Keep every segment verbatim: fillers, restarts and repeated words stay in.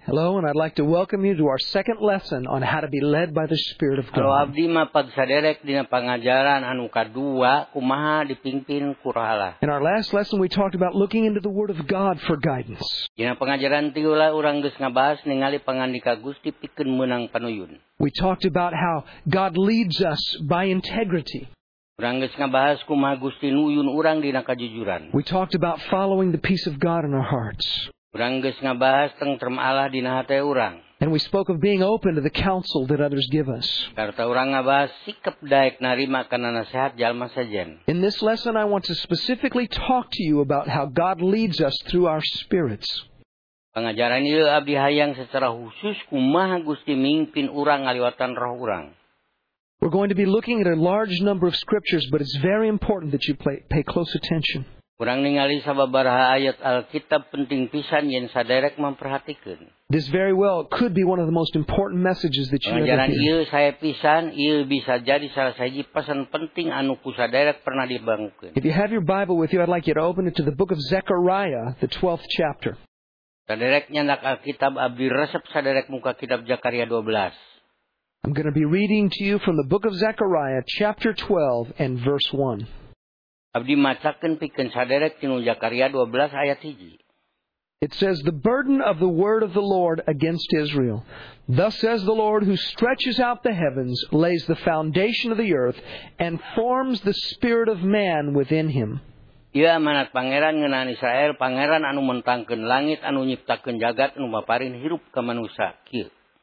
Hello, and I'd like to welcome you to our second lesson on how to be led by the Spirit of Halo God. abdi mah pagsaderek dina pangajaran anu kadua kumaha dipimpin ku Roh Allah. In our last lesson, we talked about looking into the Word of God for guidance. Dina pangajaran ti heula urang geus ngabahas ningali pangandika Gusti pikeun meunang panuyun. We talked about how God leads us by integrity. Urang geus ngabahas kumaha Gusti nuyun urang dina kajujuran. We talked about following the peace of God in our hearts. Urang geus ngabahas tentrem Allah dina hate urang. And we spoke of being open to the counsel that others give us. Karta urang ngabahas sikap daek narima kana nasihat jalma sajen. In this lesson, I want to specifically talk to you about how God leads us through our spirits. Pangajaran ieu abdi hayang secara khusus kumaha Gusti mimpin urang ngaliwatan roh urang. We're going to be looking at a large number of scriptures, but it's very important that you pay, pay close attention. Urang ningali sababaraha ayat Alkitab penting pisan yen saderek memperhatikeun. This very well could be one of the most important messages that you ever Pengajaran hear. ieu saya pisan, ieu bisa jadi salah sahiji pesan penting anu ku saderek pernah dibangukeun. If you have your Bible with you, I'd like you to open it to the book of Zechariah, the twelfth chapter. Saderek nyandak Alkitab abdi resep saderek muka kitab Zakaria dua belas. I'm going to be reading to you from the book of Zechariah, chapter twelve and verse one. Abdi macakeun pikeun saderek tinu Zakaria dua belas ayat hiji. It says, "The burden of the word of the Lord against Israel. Thus says the Lord, who stretches out the heavens, lays the foundation of the earth, and forms the spirit of man within him." Ieu amanat pangeran ngeunaan Israel, pangeran anu mentangkeun langit, anu nyiptakeun jagat, anu maparin hirup ka manusia. Kieu.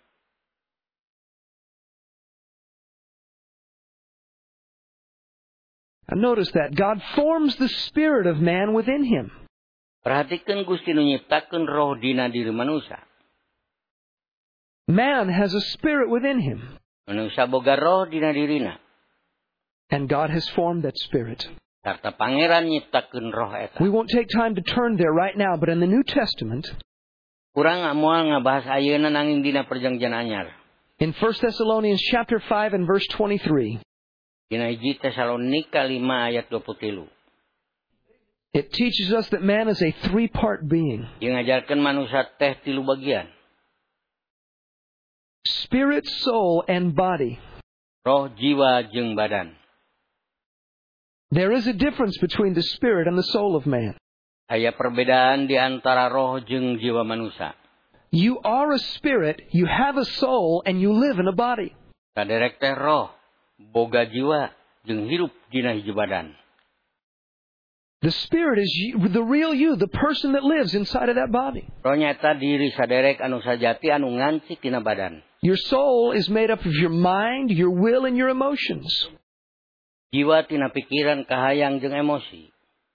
And notice that God forms the spirit of man within him. Perhatikeun Gusti nu nyiptakeun roh dina diri manusia. Man has a spirit within him. Manusia boga roh dina dirina. And God has formed that spirit. Karta pangeran nyiptakeun roh eta. We won't take time to turn there right now, but in the New Testament, Urang moal ngabahas ayeuna nanging dina perjanjian anyar. in First Thessalonians chapter five and verse twenty-three, Dina hiji Tesalonika lima ayat dua puluh tilu. it teaches us that man is a three-part being. Ieu ngajarkeun manusia teh tilu bagian. Spirit, soul, and body. Roh, jiwa, jeung badan. There is a difference between the spirit and the soul of man. Aya perbedaan di antara roh jeung jiwa manusia. You are a spirit, you have a soul, and you live in a body. Saderek teh roh, boga jiwa, jeung hirup dina hiji badan. The spirit is you, the real you, the person that lives inside of that body. Roh nyata diri saderek anu sajati anu ngancik dina badan. Your soul is made up of your mind, your will, and your emotions. Jiwa tina pikiran, kahayang, jeung emosi.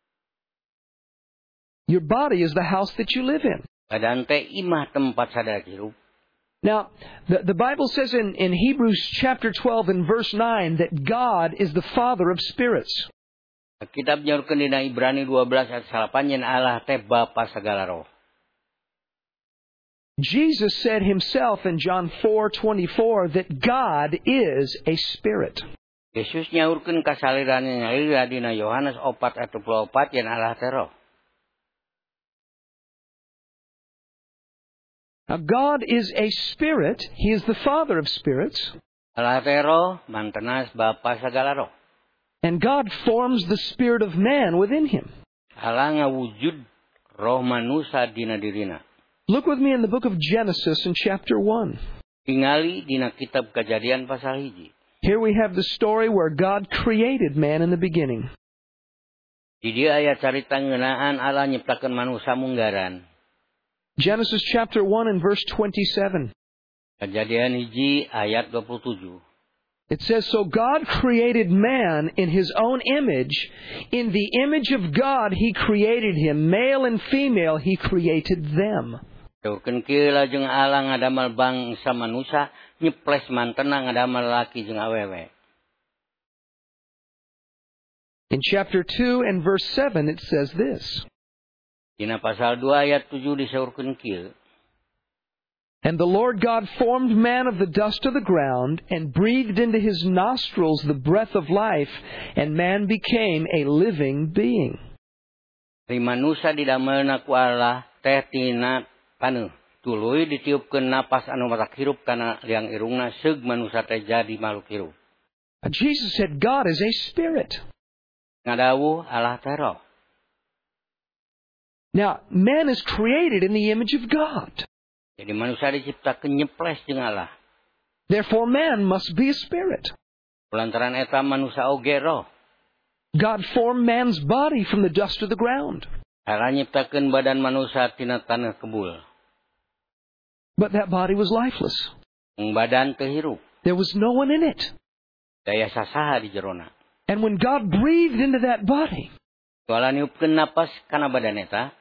Your body is the house that you live in. Badan teh imah tempat saderek hirup. Now, the, the Bible says in, in Hebrews chapter twelve and verse nine that God is the Father of spirits. Kitab nyaurkeun dina Ibrani dua belas ayat salapan yen Allah teh Bapa sagala roh. Jesus said himself in John four twenty-four that God is a spirit. Yesus nyaurkeun kasaliranna nyalira dina Yohanes opat ayat dua puluh opat yen Allah teh roh. Now, God is a spirit. He is the Father of spirits. Allah teh roh, mantenas Bapa sagala roh. And God forms the spirit of man within him. Allah ngawujud roh manusia dina dirina. Look with me in the book of Genesis in chapter one. Tingali dina kitab Kejadian pasal hiji. Here we have the story where God created man in the beginning. Di dieu aya carita ngeunaan Allah nyiptakeun manusia munggaran. Genesis chapter one and verse twenty-seven. Kejadian hiji ayat dua puluh tujuh. It says, "So God created man in his own image. In the image of God he created him. Male and female he created them." Saurkeun kieu lajeng Allah ngadamel bangsa manusia nyeples mantena ngadamel laki jeung awewe. In chapter two and verse seven it says this. Dina pasal dua ayat tujuh disaurkeun kieu. "And the Lord God formed man of the dust of the ground, and breathed into his nostrils the breath of life, and man became a living being." Ri manusia didamelna ku Allah teh tina paneuh. Tuluy ditiupkeun napas anu matak hirup kana liang irungna seug manusa teh jadi makhluk hirup. Jesus said God is a spirit. Ngadawuh Allah teh roh. Now, man is created in the image of God. Jadi manusia diciptakeun nyeples jeung Allah. Therefore, man must be a spirit. Lantaran eta manusia oge roh. God formed man's body from the dust of the ground. Allah nyiptakeun badan manusia tina taneuh kebul. But that body was lifeless. Badan teu hirup. There was no one in it. Daya sasaha di jerona. And when God breathed into that body, Allah niupkeun napas kana badan eta,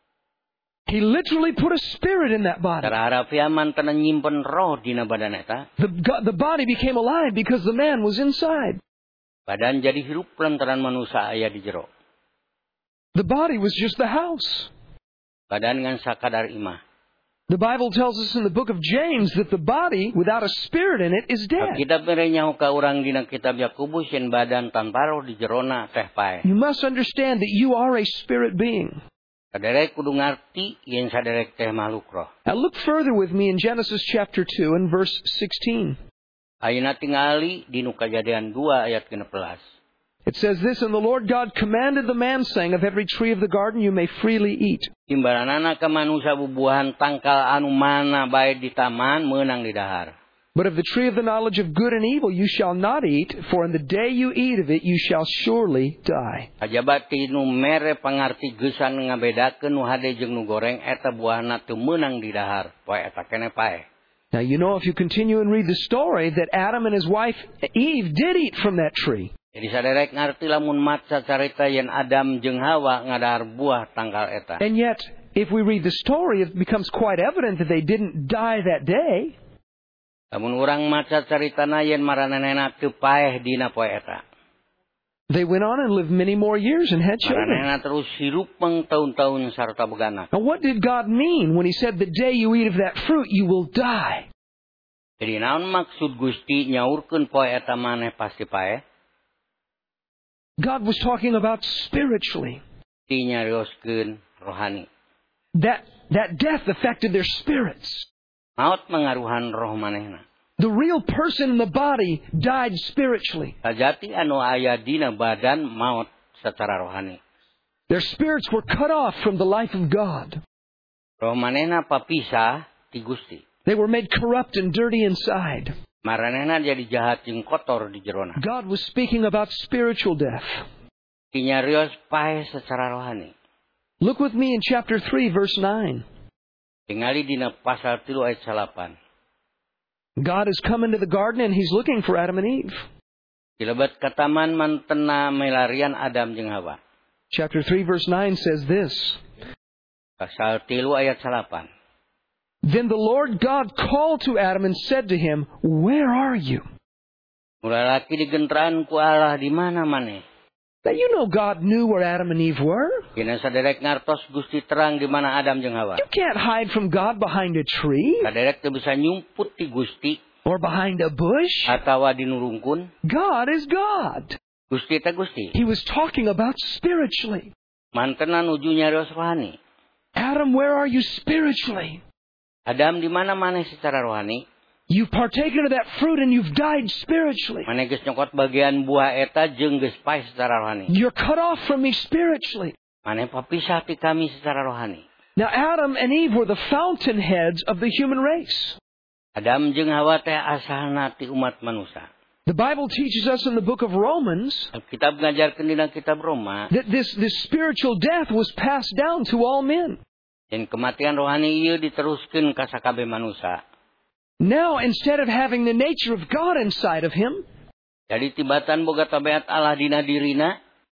He literally put a spirit in that body. Tara harafian mantana nyimpen roh dina badan eta. The, the body became alive because the man was inside. Badan jadi hirup lantaran manusia aya di jero. The body was just the house. Badan ngan sakadar imah. The Bible tells us in the book of James that the body without a spirit in it is dead. Kitab mere nyaho ka urang dina kitab Yakobus yen badan tanpa roh di jerona teh pae. You must understand that you are a spirit being. Saderek kudu ngarti yen saderek teh makhluk roh. Now look further with me in Genesis chapter two and verse sixteen. Ayeuna tingali dinu Kajadian dua ayat genep belas. It says this, and the Lord God commanded the man, saying, of every tree of the garden you may freely eat. Timbaranana ka manusia bubuahan tangkal anu mana bae di taman meunang di dahar. But of the tree of the knowledge of good and evil you shall not eat, for in the day you eat of it you shall surely die. Kajabat tinu mere pangarti geusan ngabedakeun nu hade jeung nu goreng eta buahna teu meunang di dahar, poe eta keneh pae. Now you know if you continue and read the story that Adam and his wife Eve did eat from that tree. Jadi saderek ngarti lamun maca carita yen Adam jeung Hawa ngadahar buah tangkal eta. And yet, if we read the story, it becomes quite evident that they didn't die that day. Lamun urang maca caritana yen maranehna teu paeh dina poe eta. They went on and lived many more years and had children. Maranehna terus hirup pang tahun-tahun sarta beganak. Now what did God mean when He said, the day you eat of that fruit, you will die? Jadi naon maksud Gusti nyaurkeun poe eta maneh pasti paeh? God was talking about spiritually. Nyarioskeun rohani. That that death affected their spirits. Maut mengaruhan roh manehna. The real person in the body died spiritually. Sajati anu aya dina badan maut secara rohani. Their spirits were cut off from the life of God. Roh manehna papisah ti Gusti. They were made corrupt and dirty inside. Maranehna jadi jahat jeung kotor di jerona. God was speaking about spiritual death. Tinyarios pae secara rohani. Look with me in chapter three, verse nine. Tingali dina pasal tilu ayat salapan. God has come into the garden and He's looking for Adam and Eve. Dilebat ka taman mantena melarian Adam jeung Hawa. Chapter three, verse nine says this. Pasal tilu ayat salapan. Then the Lord God called to Adam and said to him, where are you? Mulalaki digentraan ku Allah di mana maneh. Now you know God knew where Adam and Eve were. Kina saderek ngartos Gusti terang di mana Adam jeung Hawa. You can't hide from God behind a tree. Saderek teu bisa nyumput ti Gusti. Or behind a bush. Atawa di nurungkun. God is God. Gusti teh Gusti. He was talking about spiritually. Mantena nuju nyarios rohani. Adam, where are you spiritually? Adam di mana maneh secara rohani? You've partaken of that fruit and you've died spiritually. Maneh geus nyokot bagian buah eta jeung geus pae secara rohani. You're cut off from me spiritually. Maneh papisah ti kami secara rohani. Now Adam and Eve were the fountainheads of the human race. Adam jeung Hawa teh asalna ti umat manusia. The Bible teaches us in the book of Romans Alkitab ngajarkeun dina kitab Roma that this, this spiritual death was passed down to all men. dan kematian rohani ieu diteruskeun ka sakabeh manusia. Now, instead of having the nature of God inside of him, jadi tibatan boga tabiat Allah dina dirina,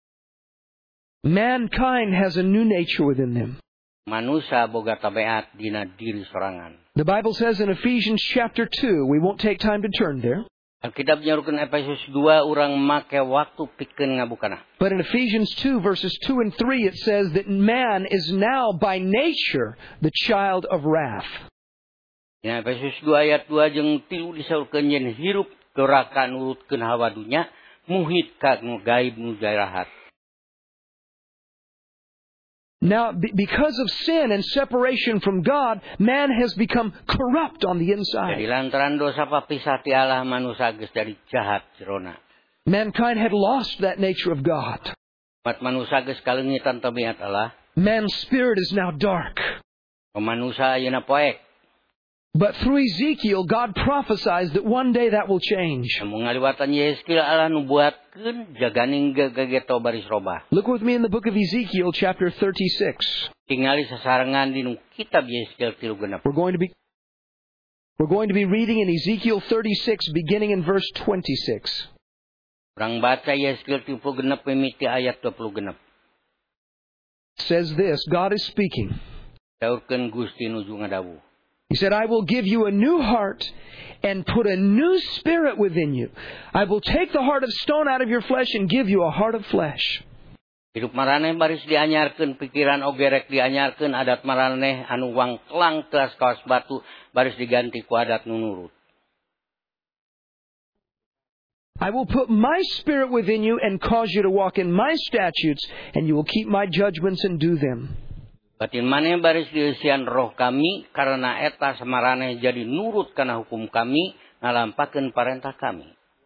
mankind has a new nature within them. Manusia boga tabiat dina diri sorangan. The Bible says in Ephesians chapter two, we won't take time to turn there. Alkitab nyarukeun Efesus dua urang make waktu pikeun ngabukana. But in Ephesians two verses two and three it says that man is now by nature the child of wrath. Ya Efesus dua ayat dua jeung tilu disaurkeun yen hirup doraka nurutkeun hawa dunya muhit ka nu gaib nu jairahat. Now, be- because of sin and separation from God, man has become corrupt on the Jadi inside. lantaran dosa papisah ti Allah manusia geus jadi jahat jerona. Mankind had lost that nature of God. Mat manusia geus kalengitan tabiat Allah. Man's spirit is now dark. Manusia ayeuna poek. But through Ezekiel, God prophesies that one day that will change. Mun ngaliwatan Yehezkiel Allah nubuatkeun jaganing gageto baris robah. Look with me in the book of Ezekiel, chapter thirty-six. Tingali sasarengan di kitab Yehezkiel tilu genep. We're going to be We're going to be reading in Ezekiel thirty-six, beginning in verse twenty-six. Urang baca Yehezkiel tilu genep mimiti ayat dua puluh genep. It says this, God is speaking. Daurkeun Gusti nuju ngadawu. He said, I will give you a new heart and put a new spirit within you. I will take the heart of stone out of your flesh and give you a heart of flesh. Hidup maraneh baris dianyarkeun, pikiran ogerek dianyarkeun, adat maraneh anu wang telang teas kawas batu baris diganti ku adat nu nurut. I will put my spirit within you and cause you to walk in my statutes, and you will keep my judgments and do them. Batin maneh baris dieusian roh kami, karena eta samaraneh jadi nurut kana hukum kami, ngalampakeun parentah kami.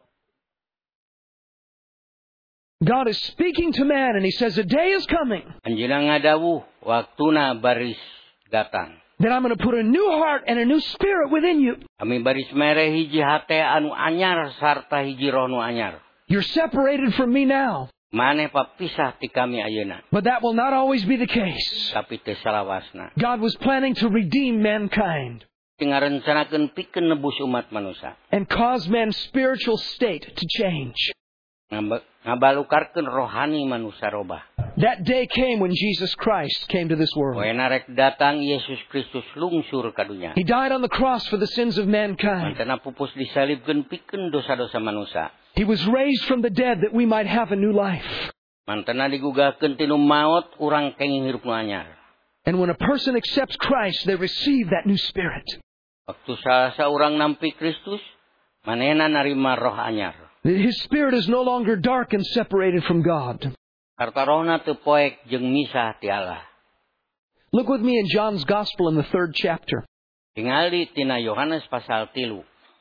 God is speaking to man, and He says, a day is coming Anjeunna ngadawuh, waktuna baris datang. that I'm going to put a new heart and a new spirit within you. Kami baris mere hiji hate anu anyar sarta hiji roh nu anyar. You're separated from me now, Maneh papisah ti kami ayeuna, but that will not always be the case. tapi teu salawasna. God was planning to redeem mankind Tingarencanakeun pikeun nebus umat manusia. and cause man's spiritual state to change. Ngabalukarkeun rohani manusia robah. That day came when Jesus Christ came to this world. Poena rek datang Yesus Kristus lungsur ka dunya. He died on the cross for the sins of mankind. Mantena pupus disalibkeun pikeun dosa-dosa manusia. He was raised from the dead that we might have a new life. Mantena digugahkeun tina maut urang kenging hirup nu anyar. And when a person accepts Christ, they receive that new spirit. Waktu salah saurang nampi Kristus, manehna narima roh anyar. His spirit is no longer dark and separated from God. Karta rohna teu poek jeung misah ti Allah. Look with me in John's Gospel in the third chapter. Tingali tina Yohanes pasal tilu.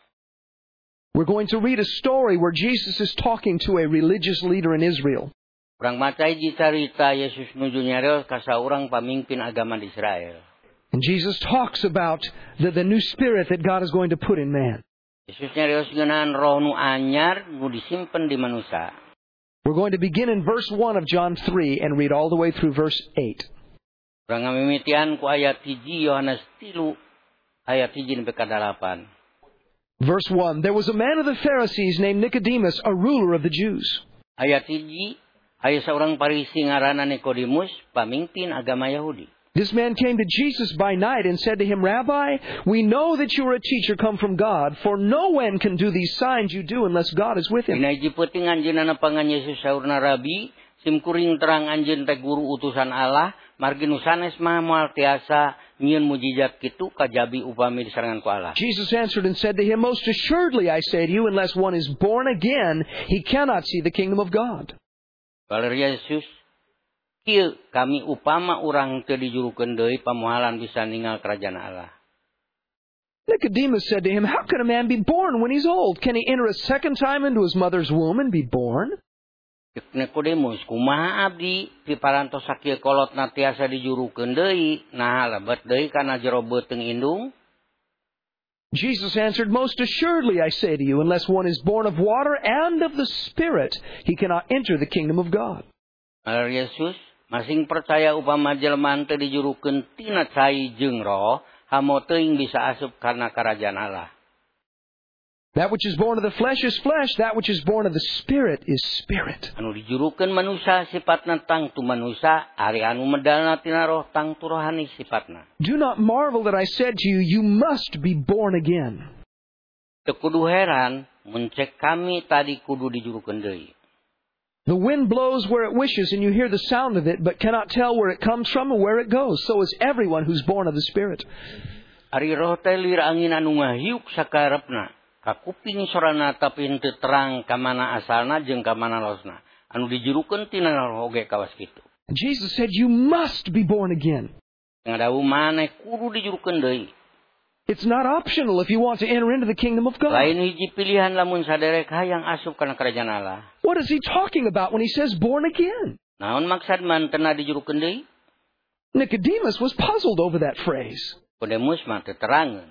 We're going to read a story where Jesus is talking to a religious leader in Israel. Urang maca hiji carita Yesus nuju nyareos ka saurang pamimpin agama di Israel. And Jesus talks about the, the new spirit that God is going to put in man. Yesus nyareos ngeunaan roh nu anyar nu disimpen di manusia. We're going to begin in verse one of John three and read all the way through verse eight. Urang ngamimitian ku ayat hiji Yohanes tilu ayat hiji nepi ka dalapan. Verse one, there was a man of the Pharisees named Nicodemus, a ruler of the Jews. Ayat hiji, aya saurang Parisi ngaranna Nikodemus, pamimpin agama Yahudi. This man came to Jesus by night and said to him, Rabbi, we know that you are a teacher come from God, for no one can do these signs you do unless God is with him. Dina hiji peuting anjeunna pangan Yesus saurna Rabi, simkuring terang anjeun teh guru utusan Allah, margi nu sanes mah moal tiasa nyieun mujizat kitu kajabi upami disarengan ku Allah. Jesus answered and said to him, Most assuredly I say to you, unless one is born again, he cannot see the kingdom of God. Baler Yesus, kieu kami upama urang teu dijurukeun deui pamoalan bisa ningal kerajaan Allah. Nicodemus said to him, How can a man be born when he's old? Can he enter a second time into his mother's womb and be born? Nikodemus, kumaha abdi piparantos sakieu kolotna tiasa dijurukeun deui, nah lebet deui kana jero beuteung indung? Jesus answered, Most assuredly I say to you, unless one is born of water and of the Spirit, he cannot enter the kingdom of God. Baler Yesus, masing percaya upama jelema teu dijurukeun tina cai jeung roh, hamo teuing bisa asup kana karajaan Allah. That which is born of the flesh is flesh. That which is born of the Spirit is spirit. Anu dijurukeun manusia sifatna tang tu manusia, ari anu medalna tina roh tang tu rohani sifatna. Do not marvel that I said to you, you must be born again. Teu kudu heran, mun cek kami tadi kudu dijurukeun deui. The wind blows where it wishes, and you hear the sound of it, but cannot tell where it comes from or where it goes. So is everyone who's born of the Spirit. Ari roh teh lir angin anu ngahiuk sakarepna. Kakuping sorana tapi henteu terang ka mana asalna jeung ka mana losna. Anu dijurukeun tina roh oge kawas kitu. Jesus said, you must be born again. Ngadawu maneh kudu dijurukeun deui. It's not optional if you want to enter into the kingdom of God. Lain hiji pilihan lamun saderek hayang asup kana kerajaan Allah. What is he talking about when he says born again? Naon maksud man teu dijurukeun deui? Nicodemus was puzzled over that phrase. Nicodemus mah teu terangeun.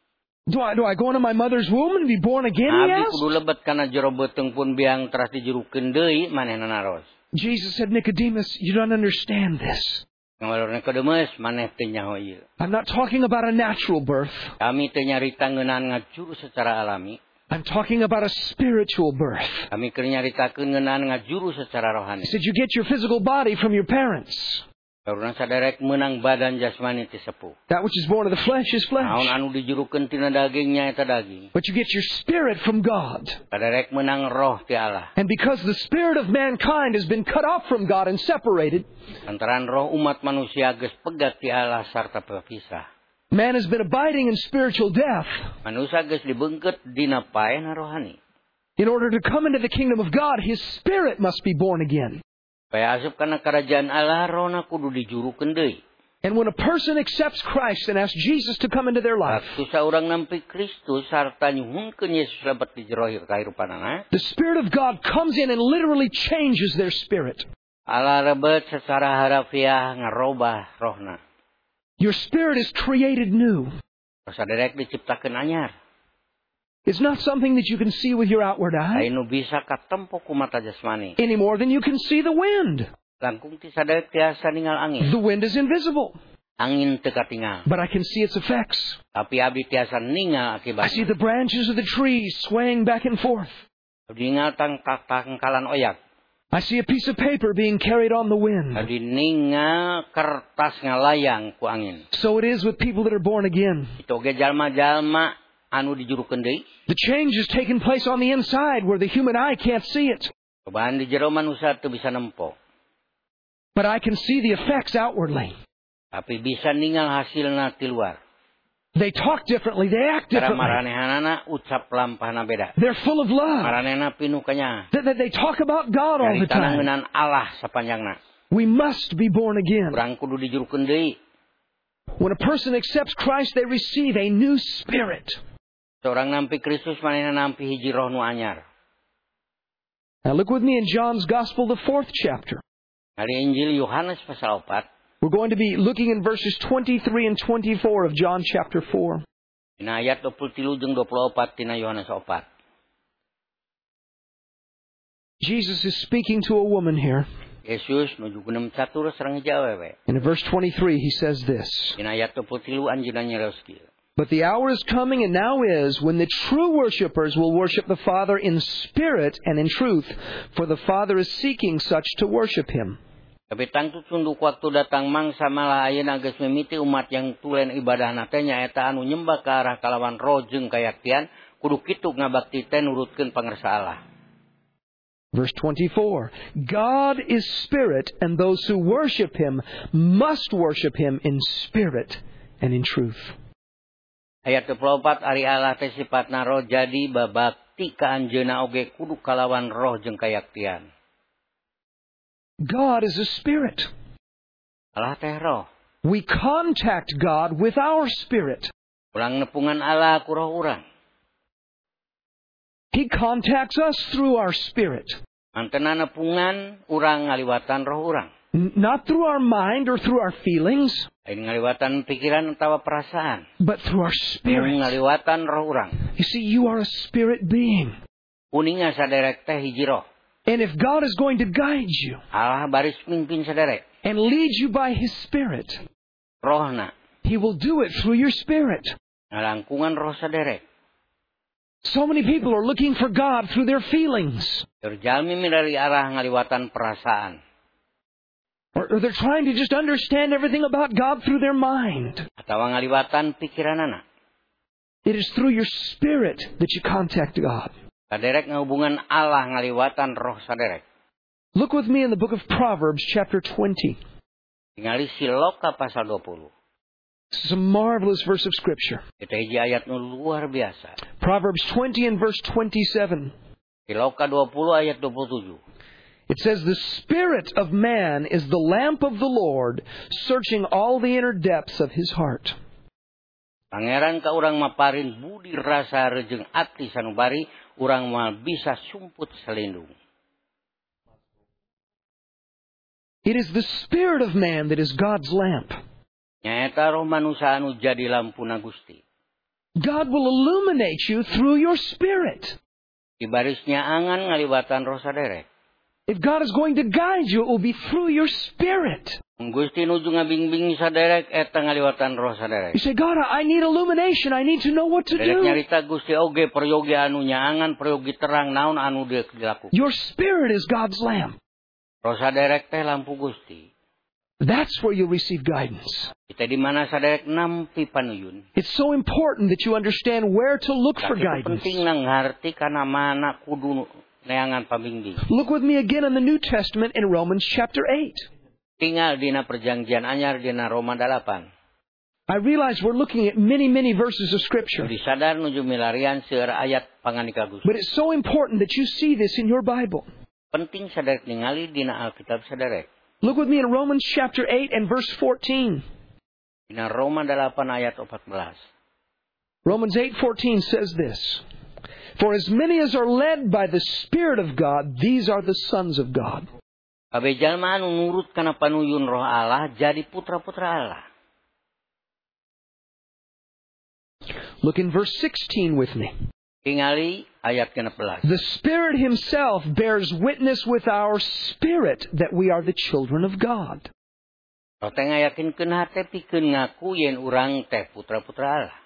Do I, do I go into my mother's womb and be born again, he Abi asked? kudu lebet kana jero beuteung pun biang teras dijurukeun deui manehna naros. Jesus said, Nicodemus, you don't understand this. Ngamalor Nicodemus maneh teu nyaho ieu. I'm not talking about a natural birth. Kami teu nyarita ngeunaan ngajuru secara alami. I'm talking about a spiritual birth. Kami keur nyaritakeun ngeunaan ngajuru secara rohani. He said, you get your physical body from your parents. Karuna saderek meunang badan jasmani ti sepuh. That which is born of the flesh is Naon flesh. anu dijurukeun tina dagingnya eta daging. But you get your spirit from God. Saderek meunang roh ti Allah. And because the spirit of mankind has been cut off from God and separated, Lantaran roh umat manusia geus pegat ti Allah sarta berpisah. man has been abiding in spiritual death. Manusia geus dibeungkeut dina paena rohani. In order to come into the kingdom of God, his spirit must be born again. Supaya asup kana kerajaan Allah rohna kudu dijurukeun deui. And when a person accepts Christ and asks Jesus to come into their life, Waktu saurang nampi Kristus sarta nyuhunkeun Yesus lebat di jero kahirupanana, the Spirit of God comes in and literally changes their spirit. Allah rebet secara harafiah ngarobah rohna. Your spirit is created new. Saderek diciptakeun anyar. It's not something that you can see with your outward eye Lain nu bisa katempo ku mata jasmani. any more than you can see the wind. Langkung ti saderek tiasa ningal angin. The wind is invisible, Angin teu katingal. but I can see its effects. Tapi abi tiasa ningal I see akibatna. the branches of the trees swaying back and forth. Ningal tangkalan oyak. I see a piece of paper being carried on the wind. Tadi ningal kertas ngalayang ku angin. So it is with people that are born again. Itu ge jalma-jalma anu dijurukeun deui. The change is taking place on the inside where the human eye can't see it. Cobaan di jero manusia teu bisa nempo. But I can see the effects outwardly. Tapi bisa ningal hasilna ti luar. They talk differently. They act Cara differently. maranehanana ucap lampahna beda. They're full of love. Maranehna pinuh kanya. They, they, they talk about God all the Dari time. tanangeunaan Allah sapanjangna. We must be born again. Urang kudu dijurukeun deui. When a person accepts Christ, they receive a new spirit. Seorang nampi Kristus manehna nampi hiji roh nu anyar. Now look with me in John's Gospel, the fourth chapter. Dari Injil Yohanes pasal opat. We're going to be looking in verses twenty-three and twenty-four of John chapter four. Dina ayat dua puluh tilu jeung dua puluh opat tina Yohanes opat. Jesus is speaking to a woman here. Yesus nuju geuneuh catur sareng hiji awewe. In verse twenty-three, he says this. Dina ayat dua puluh tilu anjeunna nyeros kieu. But the hour is coming, and now is, when the true worshippers will worship the Father in spirit and in truth, for the Father is seeking such to worship Him. Tapi tangtu tunduk waktu datang mangsa malah ayeuna geus mimiti umat yang tulen ibadahna teh nyaeta anu nyembah ka arah kalawan roh jeung kayaktian kudu kitu ngabakti teh nurutkeun pangersa Allah. Verse twenty-four, God is spirit, and those who worship Him must worship Him in spirit and in truth. Ayat dua puluh empat, ari Allah teh sifatna roh jadi babakti ka anjeunna oge kudu kalawan roh jeung kayaktian. God is a spirit. Allah teh roh. We contact God with our spirit. Ulang nepungan Allah ku roh urang. He contacts us through our spirit. Antena nepungan urang ngaliwatan roh urang. Not through our mind or through our feelings, Lain ngaliwatan pikiran atawa perasaan. but through our spirit. Ngaliwatan roh urang. You see, you are a spirit being. Uninga saderek teh hiji roh. And if God is going to guide you Allah baris mimpin saderek. and lead you by His Spirit, Rohna. He will do it through your spirit. Ngalangkungan roh saderek. So many people are looking for God through their feelings. Terjalmi dari arah ngaliwatan perasaan. Or, or they're trying to just understand everything about God through their mind. Atawa ngaliwatan pikiranana. It is through your spirit that you contact God. Saderek ngahubungan Allah ngaliwatan roh saderek. Look with me in the book of Proverbs, chapter twenty. Tingali Siloka pasal dua puluh. This is a marvelous verse of Scripture. Itu hiji ayat nu luar biasa. Proverbs twenty and verse twenty-seven. Siloka dua puluh ayat dua puluh tujuh. It says, the spirit of man is the lamp of the Lord, searching all the inner depths of his heart. Pangeran ka urang maparin budi rasa rejeng ati sanubari, urang mal bisa sumput selindung. It is the spirit of man that is God's lamp. Nyaeta roh manusia anu jadi lampuna Gusti. God will illuminate you through your spirit. Di barisnya angan ngaliwatan roh saderek. If God is going to guide you, it will be through your spirit. Gusti nuju ngabing-bing saderek eta ngaliwatan roh saderek. You say, God, I need illumination. I need to know what to Derek do. nyarita Gusti oge peryogi anu nyaangan, peryogi terang naon anu dilakukan. Your spirit is God's lamp. Roh saderek teh lampu Gusti. That's where you'll receive guidance. Kita di mana saderek nampi panuyun. It's so important that you understand where to look for Itu guidance. penting nang ngarti kana mana kudu neangan pambimbing. Look with me again in the New Testament in Romans chapter eight. Tinggal dina perjanjian anyar dina Roma delapan. I realize we're looking at many, many verses of Scripture. Disadar nuju milarian seueur ayat panganika Gusti. But it's so important that you see this in your Bible. Penting saderek ningali dina Alkitab saderek. Look with me in Romans chapter eight and verse fourteen. Dina Roma delapan ayat empat belas. Romans eight fourteen says this. For as many as are led by the Spirit of God, these are the sons of God. Kabeh jalma anu nurut kana panuyun Roh Allah jadi putra-putra Allah. Look in verse sixteen with me. Tingali ayat ke enam belas. The Spirit Himself bears witness with our spirit that we are the children of God. Roh teh ngayakinkeun hate pikeun ngaku yen urang teh putra-putra Allah.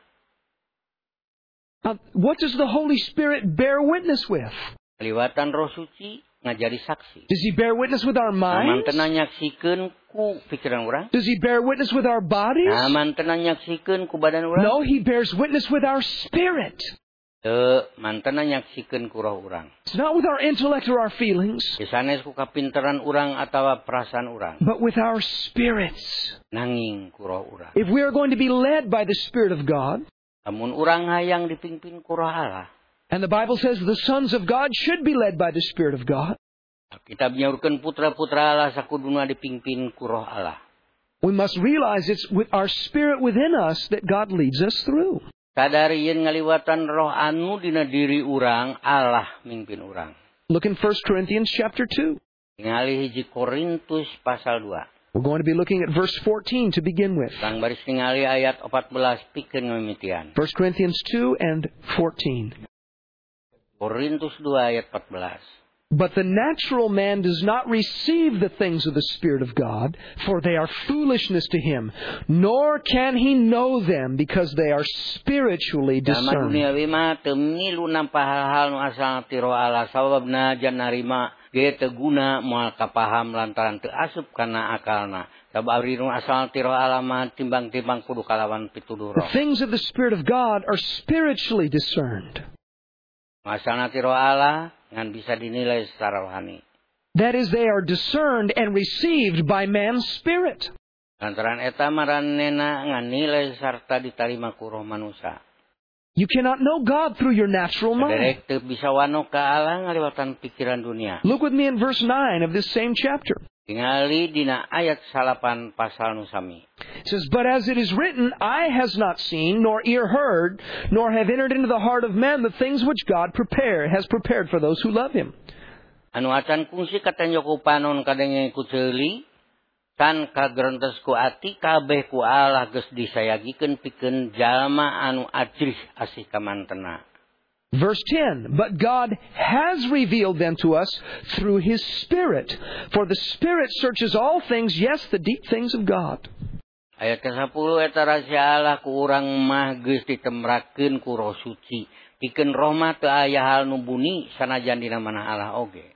Now, what does the Holy Spirit bear witness with? Liwatan Roh Suci ngajari saksi. Does He bear witness with our minds? Aman tenan nyaksikeun ku pikiran urang. Does He bear witness with our bodies? Aman tenan nyaksikeun ku badan urang. No, He bears witness with our spirit. Teu mantena nyaksikeun ku roh urang. It's not with our intellect or our feelings, Sanes ku kapinteran urang atawa perasaan urang. but with our spirits. Nanging ku roh urang. If we are going to be led by the Spirit of God, Amun urang hayang dipimpin ku roh Allah. and the Bible says the sons of God should be led by the Spirit of God, Kita nyaurkeun putra-putra Allah sakuduna dipimpin ku roh Allah. we must realize it's with our spirit within us that God leads us through. Sadari yen ngaliwatan roh anu dina diri urang, Allah mimpin urang. Look in First Corinthians chapter two. Tingali hiji Korintus pasal dua. We're going to be looking at verse fourteen to begin with. Kang baris tingali ayat empat belas pikeun mamimitian. First Corinthians two and fourteen. Korintus dua ayat empat belas. But the natural man does not receive the things of the Spirit of God, for they are foolishness to him, nor can he know them, because they are spiritually Dama discerned. duniawi mah teu milu nampa hal-hal nu asal ti roh Allah, sababna jan narima ge teu guna moal kapaham lantaran teu asup kana akalna. Sabab nu asal ti roh Allah mah timbang-timbang kudu kalawan pituduh roh. The things of the Spirit of God are spiritually discerned. Asalna ti roh Allah ngan bisa dinilai secara rohani. That is, they are discerned and received by man's spirit. Lantaran eta maranena ngan nilai sarta ditarima ku roh manusia. You cannot know God through your natural mind. Saderek teu bisa wano ka Allah ngaliwatan pikiran dunia. Look with me in verse nine of this same chapter. Tingali dina ayat salapan pasal nu sami. It says, but as it is written, eye has not seen, nor ear heard, nor have entered into the heart of man the things which God prepare, has prepared for those who love Him. Anu acan kungsi katanyo ku panon kadenge ku ceuli, tan kagrentes ku ati kabeh ku Allah geus disayagikeun pikeun jalma anu ajrih asih ka mantena. Verse ten, but God has revealed them to us through His Spirit, for the Spirit searches all things, yes, the deep things of God. Ayat ke sepuluh eta rahasia Allah ku urang mah geus ditemrakeun ku Roh Suci. Pikeun roh mah teu aya hal nu buni sanajan dina manah Allah oge.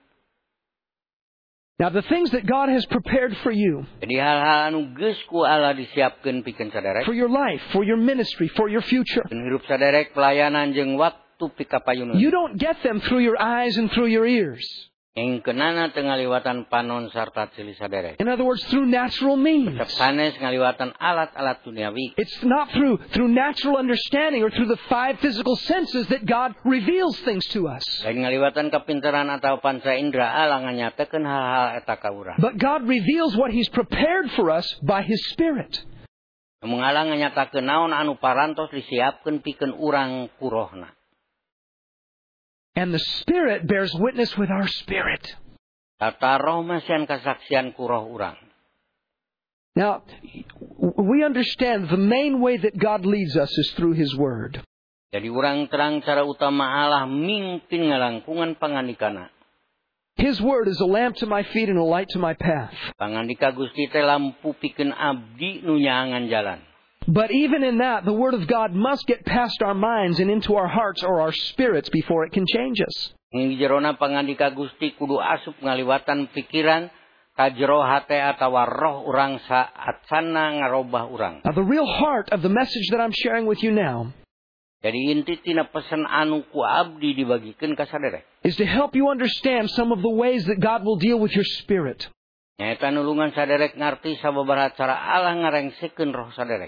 Now the things that God has prepared for you, Jadi hal-hal anu geus ku Allah disiapkeun pikeun saderek, for your life, for your ministry, for your future, pikeun hirup saderek pelayanan jeung waktu pikapayuneun. you don't get them through your eyes and through your ears. Yang kenana tengaliwatan panon sarta cili saderek. In other words, through natural means. Sanes ngaliwatan alat-alat duniawi. It's not through through natural understanding or through the five physical senses that God reveals things to us. Lain ngaliwatan kapintaran atau panca indera Allah nganyatakeun hal-hal eta ka urang. But God reveals what He's prepared for us by His Spirit. Mengalang nganyatakeun naon anu parantos disiapkeun pikeun urang kurohna. And the Spirit bears witness with our spirit. Tata roh masian kasaksian ku roh urang. Now, we understand the main way that God leads us is through His Word. Jadi urang terang cara utama Allah mimpin ngalangkungan pangandikana. His Word is a lamp to my feet and a light to my path. Pangandika Gusti teh lampu pikeun abdi nu nyaangan jalan. But even in that, the Word of God must get past our minds and into our hearts or our spirits before it can change us. Ing jerona pangandika Gusti kudu asup ngaliwatan pikiran ka jero hate atawa roh urang saat sana ngarobah urang. Now, the real heart of the message that I'm sharing with you now Jadi inti tina pesan anu ku abdi dibagikeun ka saderek is to help you understand some of the ways that God will deal with your spirit. nyaeta nulungan saderek ngarti sababaraha cara Allah ngarengsekeun roh saderek.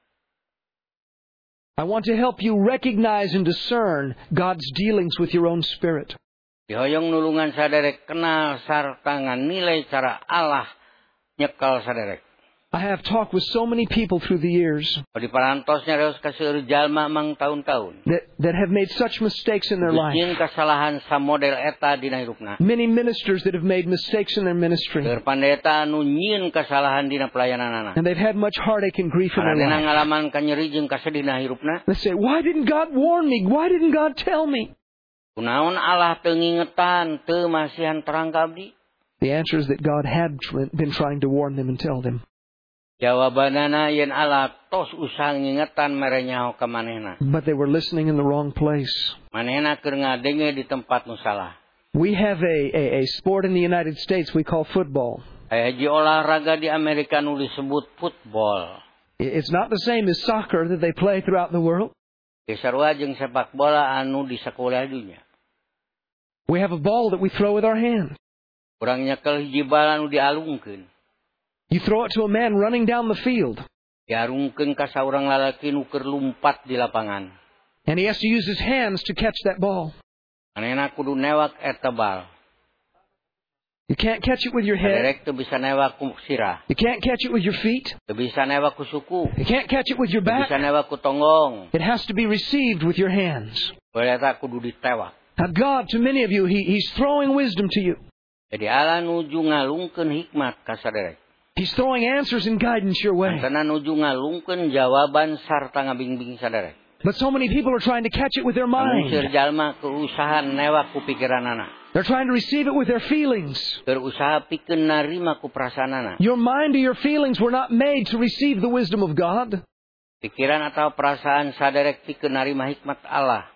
I want to help you recognize and discern God's dealings with your own spirit. Dihoyong nulungan saderek kenal sarta nganilai cara Allah nyekal saderek. I have talked with so many people through the years Di parantosnya reos ka seueur jalma mang tahun-tahun. that, that have made such mistakes in their life. Jeung kasalahan sa model eta dina hirupna. Many ministers that have made mistakes in their ministry. Keur pandeta anu nyieun kasalahan dina pelayananana. And they've had much heartache and grief in their Karena life. ngalaman ka nyeri jeung kasedih dina hirupna. They say, why didn't God warn me? Why didn't God tell me? Kunaon Allah teu ngingetan, teu masihan terang ka abdi? The answer is that God had tr- been trying to warn them and tell them. Jawabanana yen Allah tos usah ngingetan mere nyaho ka manehna. But they were listening in the wrong place. Manehna keur ngadenge di tempat nu salah. We have a, a, a sport in the United States we call football. Aya hiji olahraga di Amerika nu disebut football. It's not the same as soccer that they play throughout the world. Geus sarua jeung sepak bola anu di sakuliah dunya. We have a ball that we throw with our hands. Urang nyekel hiji bal anu dialungkeun. You throw it to a man running down the field. Diarungkeun ka saurang lalaki nu keur lumpat di lapangan. And he has to use his hands to catch that ball. Manehna kudu newak eta bal. You can't catch it with your head. Saderek teu bisa newak ku sirah. You can't catch it with your feet. Teu bisa newak ku suku. You can't catch it with your Teu back. bisa newak ku tonggong. It has to be received with your hands. Bae eta kudu ditewak. Now God, to many of you, he, He's throwing wisdom to you. Jadi Allah nuju ngalungkeun hikmat ka saderek. He's throwing answers and guidance your way. Antana nuju ngalungkeun jawaban sarta ngabimbing saderek. But so many people are trying to catch it with their mind. Seueur jalma keusahaan newak ku pikiranana. They're trying to receive it with their feelings. Keur usaha pikeun narima ku perasaanana. Your mind or your feelings were not made to receive the wisdom of God. Pikiran atau perasaan saderek pikeun narima hikmat Allah.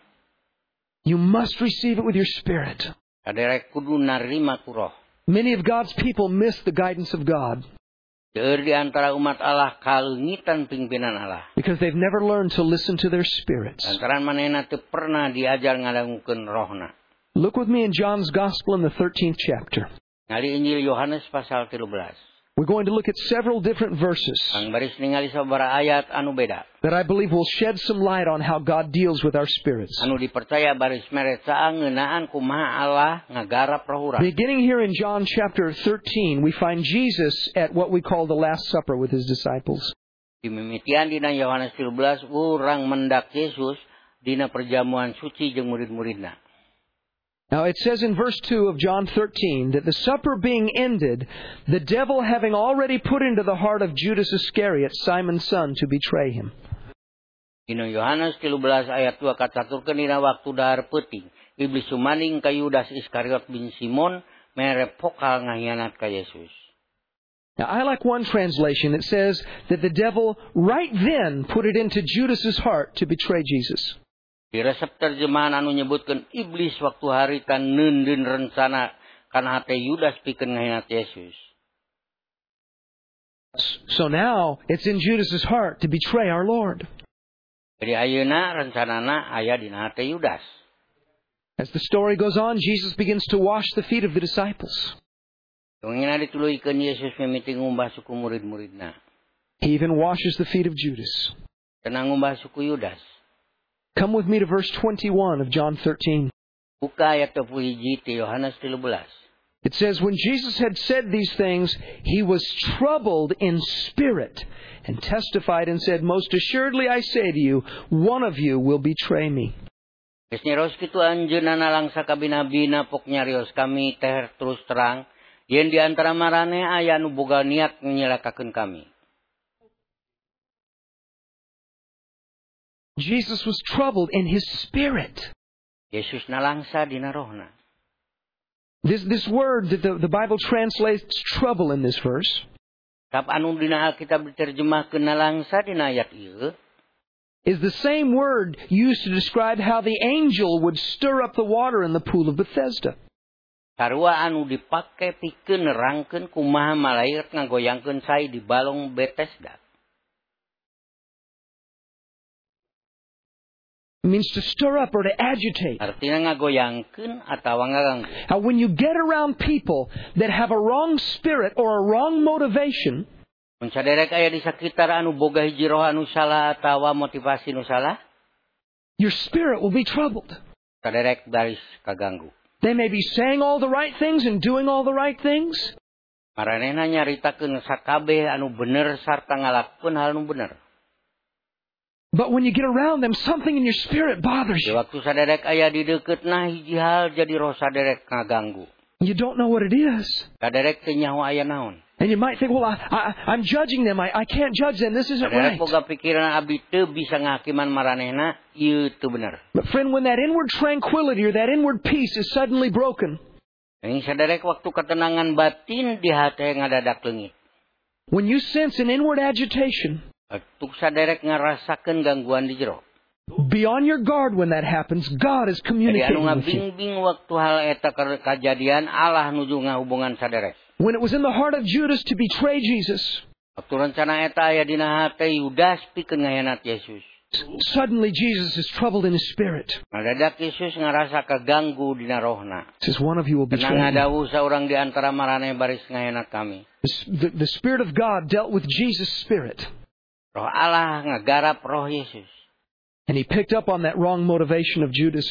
You must receive it with your spirit. Saderek kudu narima ku roh. Many of God's people miss the guidance of God Seueur di antara umat Allah kaleungitan pimpinan Allah. because they've never learned to listen to their spirits. Lantaran manehna teu pernah diajar ngadangukeun rohna. Look with me in John's Gospel in the thirteenth chapter. Ngali Injil Yohanes pasal tilu belas. We're going to look at several different verses Kang baris ningali sabaraha ayat anu beda. that I believe will shed some light on how God deals with our spirits. Anu dipercaya baris mereca ngeunaan kumaha Allah ngagarap roh urang. Beginning here in John chapter thirteen, we find Jesus at what we call the Last Supper with His disciples. Di mimitian dina Yohanes tilu belas urang mendak Yesus dina perjamuan suci jeung murid-muridna. Now it says in verse two of John thirteen that the supper being ended, the devil having already put into the heart of Judas Iscariot, Simon's son, to betray him. Dina Yohanes tilu belas ayat dua kacaturkeun dina waktu dahar peuting, iblis sumanding ka Yudas Iskariot bin Simon mere pokal ngahianat ka Yesus. Now I like one translation that says that the devil right then put it into Judas's heart to betray Jesus. Di resep terjemahan anu nyebutkeun iblis waktu harita neundeun rencana kana hate Yudas pikeun ngahianat Yesus. So now it's in Judas's heart to betray our Lord. Jadi ayeuna rencanana aya dina hate Yudas. As the story goes on, Jesus begins to wash the feet of the disciples. Tungina dituluykeun Yesus mimiti ngumbah suku murid-muridna. He even washes the feet of Judas. Tenang ngumbah suku Yudas. Come with me to verse twenty-one of John thirteen. Buka ayat dua puluh satu ti Yohanes tilu belas. It says, when Jesus had said these things, he was troubled in spirit and testified and said, most assuredly I say to you, one of you will betray me. Geus nyeros kitu anjeunna nalangsa ka bina-bina pok nyarios kami teh terus terang yen di antara marane aya nu boga niat nyelakakeun kami. Jesus was troubled in his spirit. Yesus nalangsa dina rohna. This this word that the, the Bible translates trouble in this verse. Tap anu dina Alkitab diterjemahkeun nalangsa dina ayat ieu is the same word used to describe how the angel would stir up the water in the pool of Bethesda. Sarua anu dipake pikeun nerangkeun kumaha malaikat ngagoyangkeun sai di balong Bethesda. It means to stir up or to agitate. Artinya ngagoyangkeun atawa ngaganggu. Now when you get around people that have a wrong spirit or a wrong motivation, mun saderek aya di sakitar anu boga hiji roh anu salah atawa motivasi nu salah, your spirit will be troubled. Saderek baris kaganggu. They may be saying all the right things and doing all the right things. Maranehna nyaritakeun sakabeh anu bener sarta ngalakukeun hal nu bener. But when you get around them, something in your spirit bothers Di you. waktu saderek aya di deuketna hiji hal jadi roh saderek ngaganggu. You don't know what it is. Saderek teu nyaho aya naon. And you might think, well, I, I, I'm judging them. I, I can't judge them. This isn't right. Saderek boga pikiran abdi teu bisa ngahakiman maranehna, ieu teu bener. But friend, when that inward tranquility or that inward peace is suddenly broken, Ini saderek waktu ketenangan batin di hate ngadadak leungit. when you sense an inward agitation, Waktu saderek ngarasakeun gangguan di jero. be on your guard when that happens. God is Jadi communicating anu with you. ngabing-bing waktu hal eta kajadian Allah nuju ngahubungan saderek. When it was in the heart of Judas to betray Jesus, Waktu rencana eta aya dina hate Yudas pikeun ngahianat Yesus. suddenly Jesus is troubled in his spirit. Ngadadak Yesus ngarasa kaganggu dina rohna. He says, one of you will betray Tenang me. ngadawu saurang di antara maraneh baris ngahianat kami. The, the, the Spirit of God dealt with Jesus' spirit. Roh Allah ngagarap roh Yesus. And he picked up on that wrong motivation of Judas.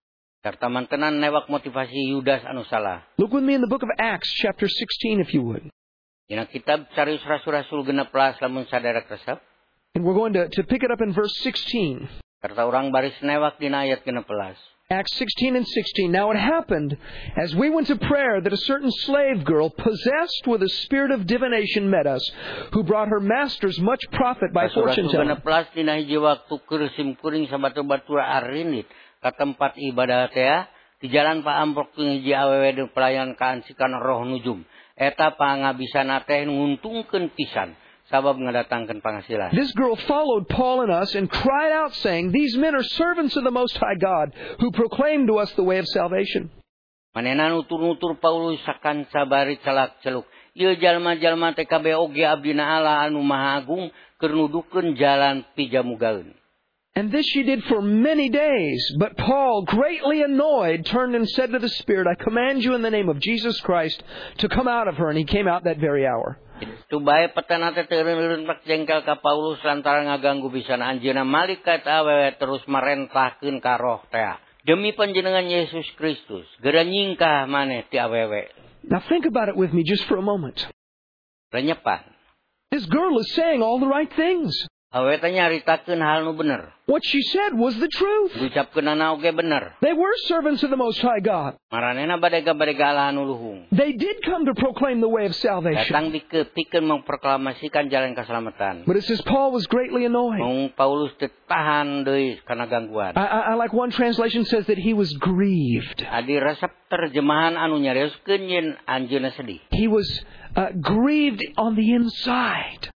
Serta mantenan newak motivasi Yudas anu salah. Look with me in the book of Acts, chapter sixteen, if you would. Dina kitab Carius Rasul-Rasul genep belas lamun saderek resep. And we're going to, to pick it up in verse sixteen. Serta urang baris newak dina ayat genep belas. Acts sixteen and sixteen. Now it happened, as we went to prayer, that a certain slave girl, possessed with a spirit of divination, met us, who brought her masters much profit by fortune Rasul-Rasul telling. genep belas dina hiji waktu keur sim kuring sabatu-batura arinit ka tempat ibadah teh di jalan Pa Amprok teu hiji awewe deung pelayan kaansikan roh nujum. Eta pangabisana teh nguntungkeun pisan sabab ngadatangkeun penghasilan. This girl followed Paul and us and cried out, saying, these men are servants of the Most High God, who proclaim to us the way of salvation. Manehna nutur-nutur Paulus sakan sabari celak-celuk. Ieu jalma-jalma teh kabeh oge abdina Allah anu Maha Agung keur nuduhkeun jalan pijamugaeun. And this she did for many days. But Paul, greatly annoyed, turned and said to the Spirit, I command you in the name of Jesus Christ to come out of her. And he came out that very hour. Itu bae petana teh teureun pak jengkel ka Paulus lantaran ngaganggu pisan anjeunna malaikat awewe terus marentahkeun ka roh teh. Demi panjenengan Yesus Kristus, geura nyingkah maneh ti awewe. Now think about it with me just for a moment. Renyepan. This girl is saying all the right things. Awewe teh nyaritakeun hal nu bener. What she said was the truth. Diucapkeunana oge bener. They were servants of the Most High God. Maranehna badega-badega Allah anu luhung. They did come to proclaim the way of salvation. Datang dikepikeun memproklamasikan jalan keselamatan. But it says Paul was greatly annoyed. Mung Paulus teu tahan deui kana gangguan. I, I, I like one translation says that he was grieved. Adi resep terjemahan anu nyarioskeun yen anjeunna sedih. He was uh, grieved on the inside.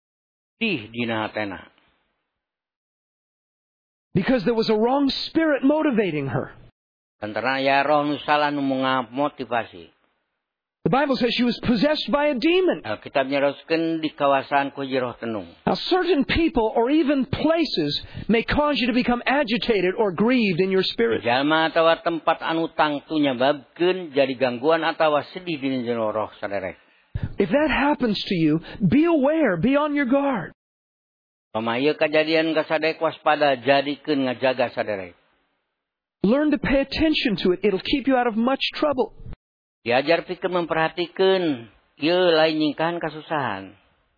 Sedih dina hatena. Because there was a wrong spirit motivating her. Lantaran aya roh nu salah nu motivasi. The Bible says she was possessed by a demon. Alkitab nyaroskeun di kawasan ku jiroh tenung. Now, certain people or even places may cause you to become agitated or grieved in your spirit. Jalma atawa tempat anu tangtu nyababkeun jadi gangguan atawa sedih dina jeung roh saderek. If that happens to you, be aware, be on your guard. Pamaya kejadian ka saderek waspada jadikeun ngajaga saderek. Learn to pay attention to it. It'll keep you out of much trouble. Diajar pikeun memperhatikeun, ieu lain nyingkahan kasusahan.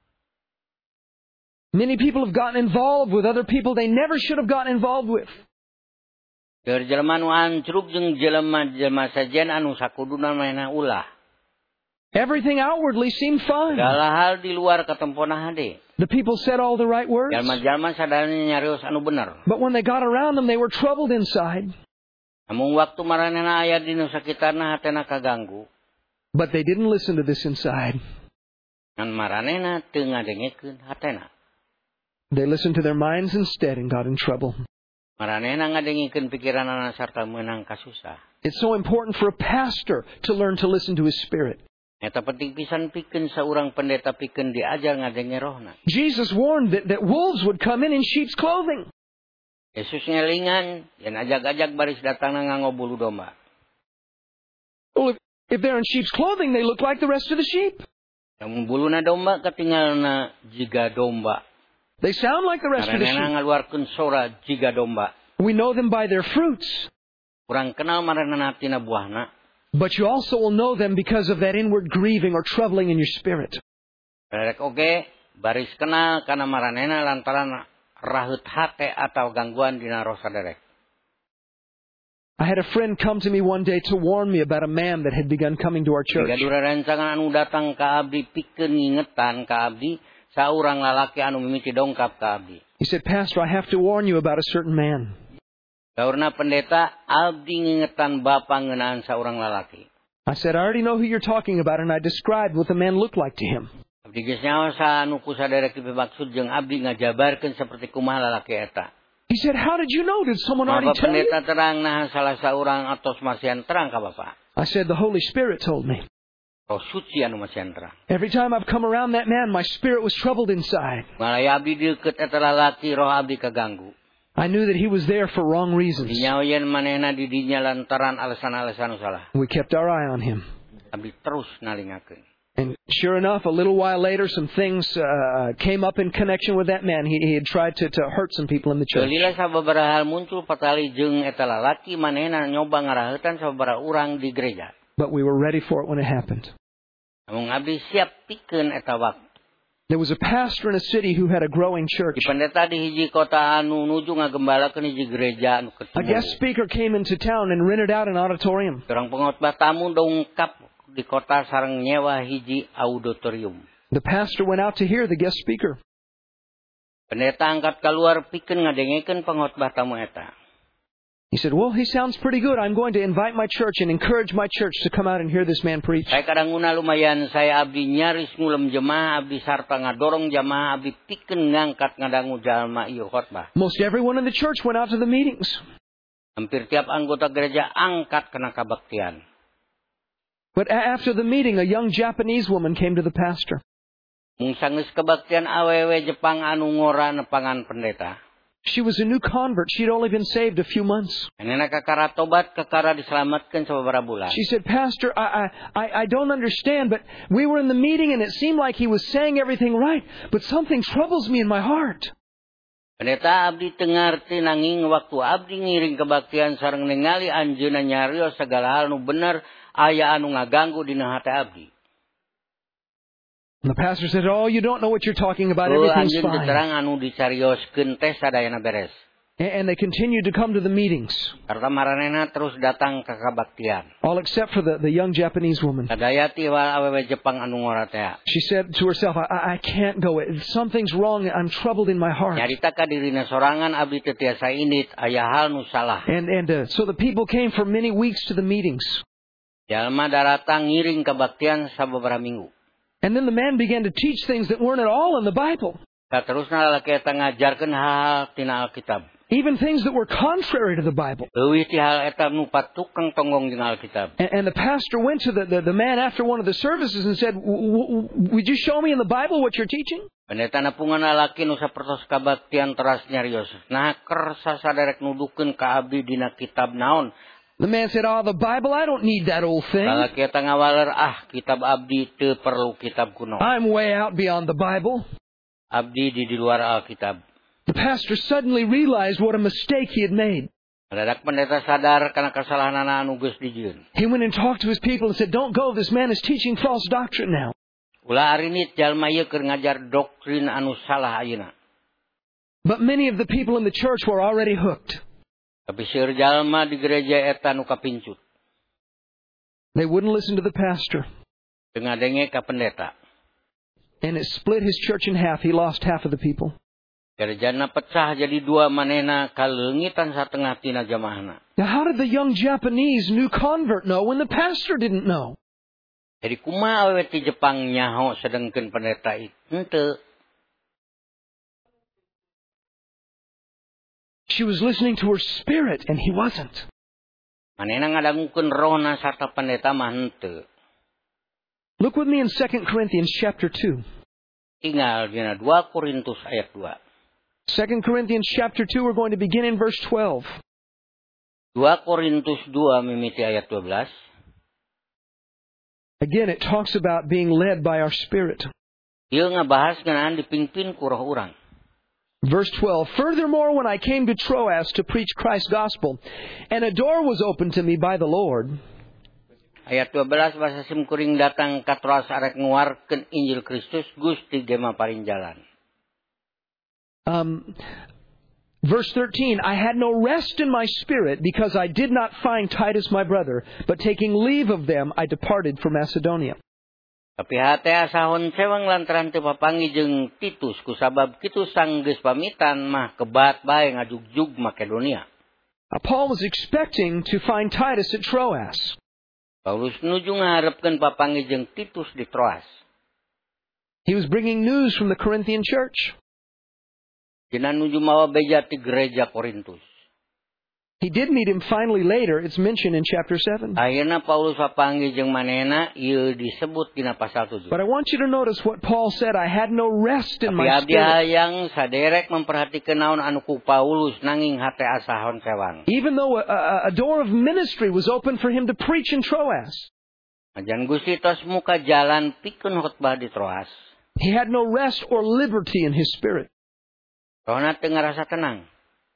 Many people have gotten involved with other people they never should have gotten involved with. Keur jelema nu ancruk jeung jelema-jelema sajen anu sakuduna manehna ulah. Everything outwardly seemed fine. Segala hal di luar katempona hade. The people said all the right words. Jalma-jalma sadarnya nyarios anu bener. But when they got around them, they were troubled inside. Namun waktu maranehna aya dina sakitarna hatena kaganggu. But they didn't listen to this inside. Ngan maranehna teu ngadengekeun hatena. They listened to their minds instead and got in trouble. Maranehna ngadengekeun pikiranna sarta meunang kasusah. It's so important for a pastor to learn to listen to his spirit. Eta penting pisan pikeun saurang pendeta pikeun diajar ngadenge rohna. Jesus warned that, that wolves would come in in sheep's clothing. Yesus ngelingan, yen ajag-ajag baris datangna nganggo bulu domba. Well, if, if they're in sheep's clothing, they look like the rest of the sheep. Namun buluna domba katinggalna jiga domba. They sound like the rest of the sheep. Maranehna ngaluarkeun sora jiga domba. We know them by their fruits. Urang kenal maranehna tina buahna. But you also will know them because of that inward grieving or troubling in your spirit. Rek oge, baris kenal kana maranehna lantaran raheut hate atau gangguan dina roh saderek. I had a friend come to me one day to warn me about a man that had begun coming to our church. Gadura rancangan anu datang ka abdi pikeun ngingetan ka abdi saurang lalaki anu mimiti dongkap ka abdi. He said, "Pastor, I have to warn you about a certain man." Saurna pendeta, abdi ngingetan bapa ngeunaan saurang lalaki. I said, "I already know who you're talking about," and I described what the man looked like to him. Abdi geus nyaho saanu ku saderek dimaksud jeung abdi ngajabarkeun saperti kumaha lalaki eta. He said, "How did you know? Did someone already Bapak tell you?" pendeta terang nah salah saurang atos masian terang ka Bapak. I said, "The Holy Spirit told me." Roh suci anu masian terang. Every time I've come around that man, my spirit was troubled inside. Malai abdi deukeut eta lalaki roh abdi kaganggu. I knew that he was there for wrong reasons. Dinyaoyeun manehna di dinya lantaran alasan-alasan salah. We kept our eye on him. Abdi terus nalingakeun. And sure enough, a little while later, some things uh, came up in connection with that man. He, he had tried to, to hurt some people in the church. Lila sababaraha hal muncul patali jeung eta lalaki manehna nyoba ngaraheutan sababaraha urang di gereja. But we were ready for it when it happened. Namun abdi siap pikeun eta waktu. There was a pastor in a city who had a growing church. Di pendeta di hiji kota anu nuju ngagembalakeun hiji gereja anu A ketemu. guest speaker came into town and rented out an auditorium. Orang pengkhotbah tamu dongkap di kota sareng nyewa hiji auditorium. The pastor went out to hear the guest speaker. Pendeta angkat keluar pikeun ngadengekeun pengkhotbah tamu eta. He said, "Well, he sounds pretty good. I'm going to invite my church and encourage my church to come out and hear this man preach." Saya kadanguna lumayan saya abdi nyaris ngulem jemaah abdi sarta ngadorong jemaah abdi pikeun ngangkat ngadangu jalma ieu khotbah. Most everyone in the church went out to the meetings. Hampir tiap anggota gereja angkat kana kabaktian. But after the meeting, a young Japanese woman came to the pastor. Mung sanggeus kabaktian awewe Jepang anu ngora nepangan pendeta. She was a new convert. She'd only been saved a few months. Enena kakara tobat kakara diselamatkeun sababaraha bulan. She said, "Pastor, I, I, I don't understand, but we were in the meeting and it seemed like he was saying everything right, but something troubles me in my heart." Pendeta abdi teu ngarti nanging waktu abdi ngiring kebaktian sareng ningali anjeunna nyarios sagala hal nu bener aya anu ngaganggu dina hate abdi. And the pastor said, "Oh, you don't know what you're talking about. Oh, Everything's anjeun fine." terang anu dicarioskeun teh sadayana beres. And they continued to come to the meetings, Karta maranehna terus datang ka kabaktian. all except for the, the young Japanese woman. Kadayati wal awewe Jepang anu ngora teh. She said to herself, I, I can't go. Something's wrong. I'm troubled in my heart. Nyarita ka dirina sorangan abdi teu tiasa init aya hal nu salah. And and uh, so the people came for many weeks to the meetings. Jalma daratang ngiring kabaktian sababaraha minggu. And then the man began to teach things that weren't at all in the Bible. Saterusna lalaki eta ngajarkeun hal tina Alkitab. Even things that were contrary to the Bible. Leuwih ti hal eta nu patukang tonggong jeung Alkitab. And, and the pastor went to the, the, the man after one of the services and said, would you show me in the Bible what you're teaching? Pendeta napungan lalaki nu sapertos kabaktian teras nyarios. Nah kersa saderek nudukeun ka abdi dina kitab naon. The man said, oh, the Bible, I don't need that old thing. Lalaki eta ngawaler, ah kitab abdi teu perlu kitab kuno. I'm way out beyond the Bible. Abdi di di luar Alkitab. The pastor suddenly realized what a mistake he had made. Mendadak pendeta sadar kana kasalahanana anu geus dijieun. He went and talked to his people and said, don't go, this man is teaching false doctrine now. Ulah arinit jalma ieu keur ngajar doktrin anu salah ayeuna. But many of the people in the church were already hooked. Tapi seueur jalma di gereja eta nu kapincut. They wouldn't listen to the pastor. Teu ngadenge ka pendeta. And it split his church in half. He lost half of the people. Gerejana pecah jadi dua manehna kaleungitan satengah tina jamaahna. Now how did the young Japanese new convert know when the pastor didn't know? Jadi kumaha awewe ti Jepang nyaho sedengkeun pendeta itu? Henteu. She was listening to her spirit and he wasn't. Manehna ngadangukeun rohna sarta pendeta mah henteu. Look with me in Second Corinthians chapter two. Tinggal dina dua Korintus ayat dua. Second Corinthians chapter two, we're going to begin in verse twelve. dua Korintus dua mimiti ayat dua belas. Again, it talks about being led by our spirit. Ieu ngabahas ngeunaan dipingpin ku roh urang. Verse twelve, furthermore, when I came to Troas to preach Christ's gospel, and a door was opened to me by the Lord. Ayat dua belas, bahasa simkuring datang ka Troas arek nguarkeun Injil Kristus, Gusti ge maparing jalan. Um, verse thirteen, I had no rest in my spirit because I did not find Titus my brother, but taking leave of them, I departed for Macedonia. Tapi hate asahon sewang lantaran teu papanggih jeung Titus, kusabab kitu sang geus pamitan mah kebat bae ngajugjug Makedonia. Now, Paul was expecting to find Titus at Troas. Paulus nuju ngaharepkeun papanggih jeung Titus di Troas. He was bringing news from the Corinthian church. Dina nuju mawa beja ti gereja Korintus. He did meet him finally later. It's mentioned in chapter seven. Ayeuna Paulus papanggih jeung manehna ieu disebut dina pasal tujuh. But I want you to notice what Paul said. I had no rest in my Tapi abdi spirit. hayang saderek memperhatikeun naon anu ku Paulus nanging hate asahon sewang. Even though a, a, a door of ministry was open for him to preach in Troas. Ajan Gusti tos muka jalan pikeun khotbah di Troas. He had no rest or liberty in his spirit. Rohna teu ngarasa tenang.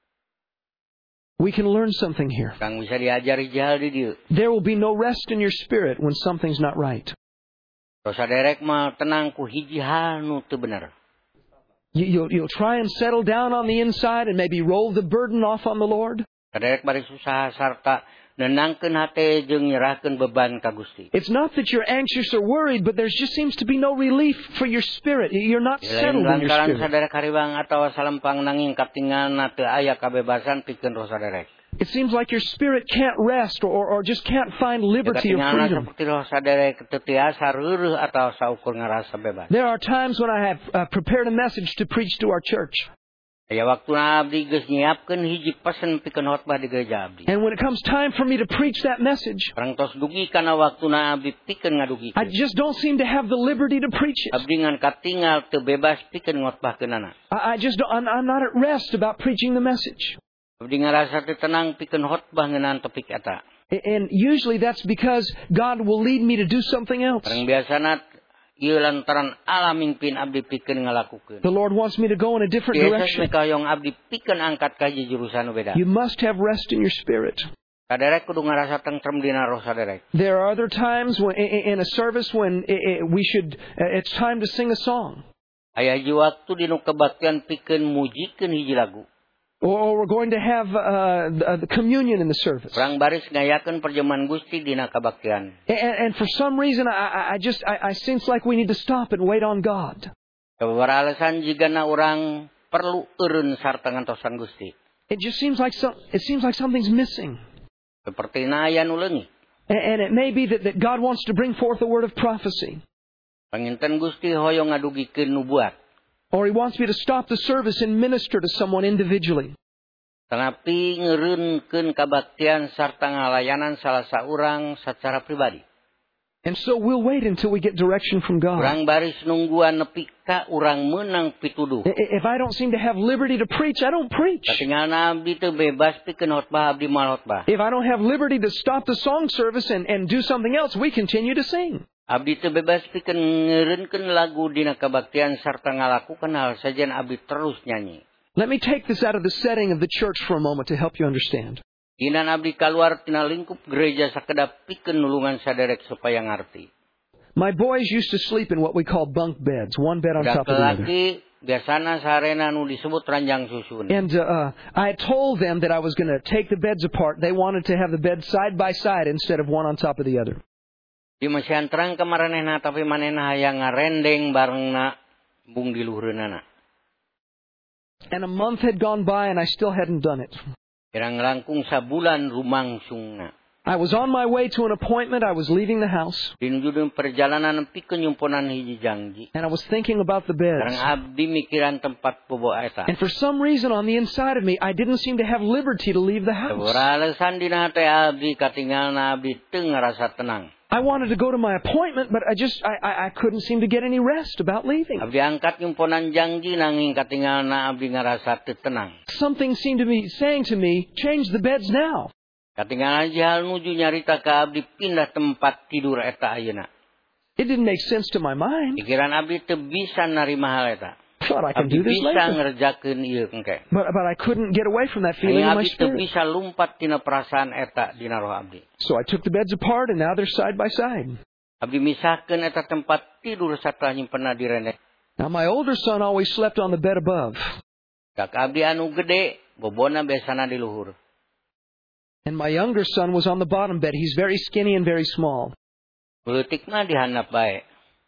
We can learn something here. Kang bisa diajari jahal di dieu. There will be no rest in your spirit when something's not right. Tos saderek mah tenang ku hiji hal nu teu bener. You, you'll, you'll try and settle down on the inside and maybe roll the burden off on the Lord. Saderek bari susah sarta nenangkeun hate jeung nyerahkeun beban ka Gusti. It's not that you're anxious or worried, but there just seems to be no relief for your spirit. You're not settled in your Lantaran spirit. saderek hariwang atawa salempang nanging katinggalna teu aya kabebasan pikeun roh saderek. It seems like your spirit can't rest or, or, or just can't find liberty or Katinggalna freedom. saperti roh saderek teu tiasa reureuh atawa saukur ngarasa bebas. There are times when I have uh, prepared a message to preach to our church. Aya waktuna abdi geus nyiapkeun hiji pesen pikeun khotbah di gereja abdi. And when it comes time for me to preach that message, Parang tos dugi kana waktuna abdi pikeun ngadugikeun. I just don't seem to have the liberty to preach it. Abdi ngan katinggal teu bebas pikeun ngotbahkeunana. I, I just don't, I'm, I'm not at rest about preaching the message. Abdi ngarasa teu tenang pikeun khotbah ngeunaan topik eta. And usually that's because God will lead me to do something else. Parang biasana ieu lantaran Allah mimpin abdi pikeun ngalakukeun. The Lord wants me to go in a different Yesus direction. mekayong abdi pikeun angkat ka jurusan nu beda. You must have rest in your spirit. Saderek kudu ngarasa tentrem dina roh saderek. There are other times when, in a service when we should, it's time to sing a song. Aya hiji waktu dinu kebaktian pikeun mujikeun hiji lagu. Or we're going to have uh, the communion in the service. Perang baris ngayakeun perjamuan Gusti dina kabaktian. And, and for some reason, I, I just I, I sense like we need to stop and wait on God. Sababaraha alasan jigana urang perlu eureun sarta ngantosan Gusti. It just seems like some, it seems like something's missing. Sapertina aya nu leungit. And, and it may be that, that God wants to bring forth a word of prophecy. Panginten Gusti hoyong ngadugikeun nubuat. Or he wants me to stop the service and minister to someone individually. Tetapi ngeureunkeun kabaktian sarta ngalayanan salah saurang secara pribadi. And so we'll wait until we get direction from God. Urang baris nungguan nepi ka urang meunang pituduh. If I don't seem to have liberty to preach, I don't preach. Katingalna abdi teu bebas pikeun khotbah abdi moal khotbah. If I don't have liberty to stop the song service and, and do something else, we continue to sing. Abdi teu bebas pikeun ngeureunkeun lagu dina kabaktian sarta ngalakukeun hal sajen abdi terus nyanyi. Let me take this out of the setting of the church for a moment to help you understand. Dinan abdi kaluar tina lingkup gereja sakedap pikeun nulungan saderek supaya ngarti. My boys used to sleep in what we call bunk beds, one bed on top of the other. Laki biasana sarena nu disebut ranjang susun. And uh, I told them that I was going to take the beds apart. They wanted to have the bed side by side instead of one on top of the other. Di masih terang kemaranehna tapi manehna hayang ngarendeng barengna bung di luhureunana. And a month had gone by and I still hadn't done it. Irang langkung sabulan rumangsungna. I was on my way to an appointment. I was leaving the house. Dinuju deui perjalanan pikeun nyumpunan hiji janji. And I was thinking about the beds. Karang abdi mikiran tempat bobo eta. And for some reason on the inside of me, I didn't seem to have liberty to leave the house. Sabaraha alasan dina hate abdi katinggalna abdi teu ngarasa tenang. I wanted to go to my appointment, but I just, I, I, I couldn't seem to get any rest about leaving. Abdi angkat nyumpunan janji nanging katinggalna abdi ngarasa teu tenang. Something seemed to be saying to me, change the beds now. Katinggalna jahal nuju nyarita ka abdi pindah tempat tidur eta ayeuna. It didn't make sense to my mind. Pikiran abdi teu bisa narima hal eta. Thought I could Abdi do this bisa later. ngerjakeun ieu engke. But, but I couldn't get away from that feeling in my Abdi teu spirit. bisa lumpat tina perasaan eta dina roh abdi. So I took the beds apart and now they're side by side. Abdi misahkeun eta tempat tidur sarta nyimpenna di rene. Now my older son always slept on the bed above. Dak abdi anu gede, bobona biasana di luhur. And my younger son was on the bottom bed. He's very skinny and very small. Leutik mah dihandap bae.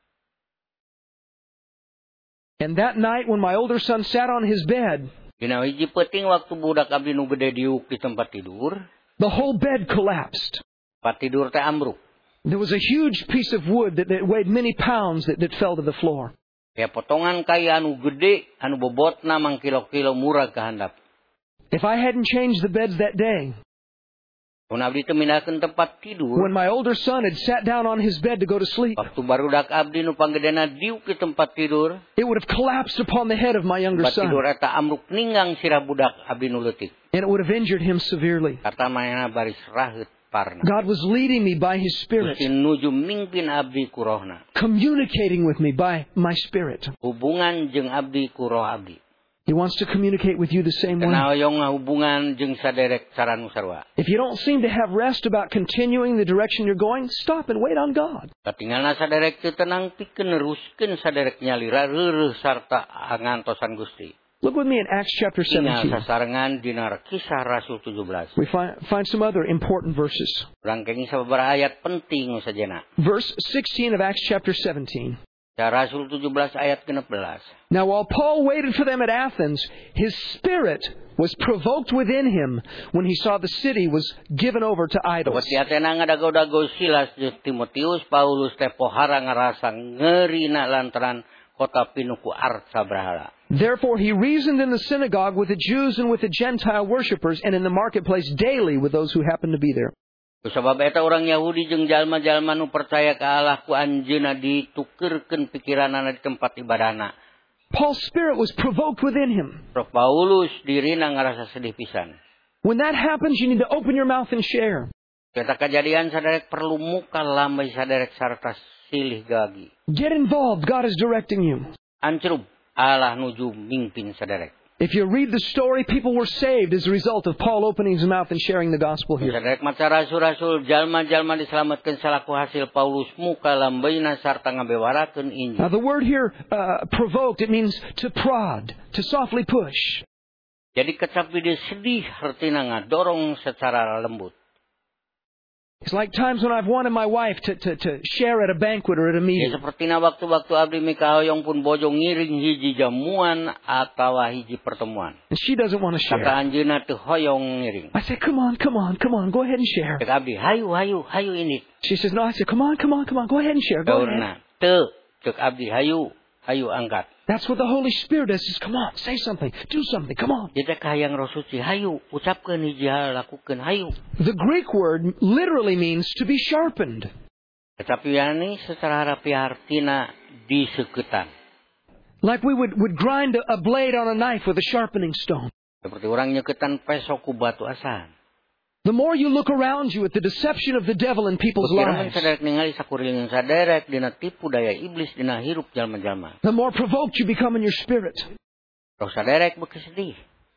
And that night when my older son sat on his bed, Dina hiji peuting waktu budak abdi nu gede diuk di tempat tidur, the whole bed collapsed. tempat tidur teh ambruk. There was a huge piece of wood that, that weighed many pounds that, that fell to the floor. Kayak potongan kayu anu gede, anu bobotna mang kilo-kilo murag kahandap. If I hadn't changed the beds that day, Mun abdi teu mindahkeun tempat tidur, when my older son had sat down on his bed to go to sleep, waktu barudak abdi nu panggedena diuk di tempat tidur, it would have collapsed upon the head of my younger tempat son. tidur eta ambruk ninggang sirah budak abdi nu leutik. And it would have injured him severely. Kata manehna baris raheut parna. God was leading me by His Spirit, Gusti nuju mingpin abdi ku rohna. communicating with me by my Spirit. Hubungan jeung abdi ku roh abdi. He wants to communicate with you the same way. Kenaoyong hubungan jeung saderek saranu sarua. If you don't seem to have rest about continuing the direction you're going, stop and wait on God. Katinggalna saderek teu tenang pikeun neruskeun saderek nyalira reureuh sarta ngantosan Gusti. Look with me in Acts chapter Tinggal seventeen. sasarengan dina Kisah Rasul tujuh belas. We find, find some other important verses. Rangkeng sababaraha ayat penting sajana. Verse sixteen of Acts chapter seventeen. Rasul tujuh belas ayat genep belas. Now while Paul waited for them at Athens, his spirit was provoked within him when he saw the city was given over to idols. Pati Atena ngadago-dago Silas jeung Timotius, Paulus teh pohara ngarasa ngeurina lantaran kota pinuh ku arca berhala. Therefore he reasoned in the synagogue with the Jews and with the Gentile worshippers and in the marketplace daily with those who happened to be there. Sebab eta orang Yahudi jeung jalma-jalma nu percaya ka Allah ku anjeunna ditukeurkeun pikiranna di tempat ibadahna. Paul's spirit was provoked within him. Roh Paulus dirina ngarasa sedih pisan. When that happens, you need to open your mouth and share. Eta kejadian saderek perlu muka lambai saderek sarta silih gagi. Get involved. God is directing you. Ancrub Allah nuju mingpin saderek. If you read the story, people were saved as a result of Paul opening his mouth and sharing the gospel here. Saderek maca rasul-rasul jalma-jalma diselamatkeun salaku hasil Paulus muka lambaina sarta ngabewarakeun Injil. Now the word here, uh, provoked, it means to prod, to softly push. Jadi kecap dia sedih artina ngadorong secara lembut. It's like times when I've wanted my wife to, to, to share at a banquet or at a Ya meeting. sepertina waktu-waktu abdi mikahoyong pun bojo ngiring hiji jamuan atawa hiji pertemuan. And she doesn't want to Kata share. anjeunna teu hoyong ngiring. I say, come on, come on, come on, go ahead and share. Cek abdi, hayu, hayu, hayu ini. She says, no, I said, come on, come on, come on, go ahead and share, go ahead. Gaurna, teu. Cek abdi, hayu, hayu angkat. That's what the Holy Spirit does. Says, come on, say something, do something, come on. Jadi kahayang Roh Suci, hayu, ucapkeun hiji hal, lakukeun, hayu. The Greek word literally means to be sharpened. Tetapi yani secara harafiah artina diseuketan. Like we would, would grind a, a blade on a knife with a sharpening stone. Seperti orang nyeuketan peso ku batu asan. The more you look around you at the deception of the devil in people's lives, saderek ningali sakuriling saderek dina tipu daya iblis dina hirup jalma-jalma. the more provoked you become in your spirit. Roh saderek beuki sedih.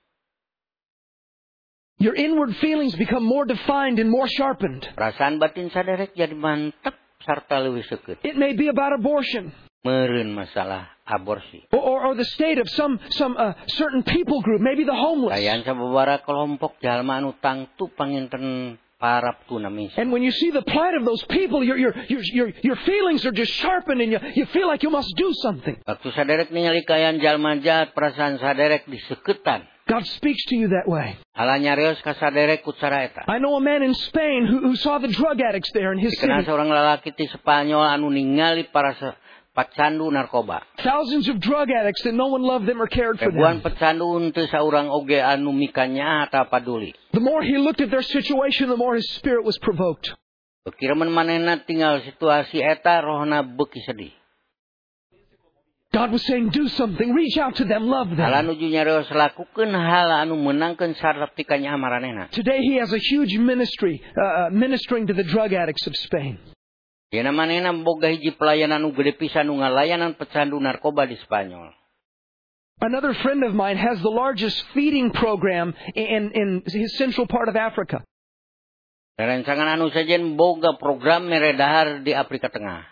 Your inward feelings become more defined and more sharpened. Perasaan batin saderek jadi mantep sarta leuwih seukeut. It may be about abortion. Meureun masalah aborsi. Or, or, or the state of some, some uh, certain people group, maybe the homeless. Kayan sababaraha kelompok jalma anu tangtu panginten parab tuna misi. And when you see the plight of those people, your, your, your, your, your feelings are just sharpened and you, you feel like you must do something. Waktu saderek ningali kayan jalma jahat, perasaan saderek diseuketan. God speaks to you that way. Allah nyarios ka saderek ku cara eta. I know a man in Spain who, who saw the drug addicts there in his city. Dikenal seorang lalaki di Spanyol anu ningali para pecandu narkoba. Thousands of drug addicts that no one loved them or cared for Ribuan them. pecandu teu saurang oge anu mikanya eta paduli. The more he looked at their situation, the more his spirit was provoked. Kiraman manehna tinggal situasi eta rohna beuki sedih. God was saying, do something, reach out to them, love Allah them. nuju nyarios lakukeun hal anu meunangkeun sarep ti kanyaha maranehna. Today he has a huge ministry, uh, ministering to the drug addicts of Spain. Dina manehna boga hiji pelayanan anu gede pisan nu ngalayanan pecandu narkoba di Spanyol. Another friend of mine has the largest feeding program in, in his central part of Africa. Rencangan anu sajen boga program meredahar di Afrika Tengah.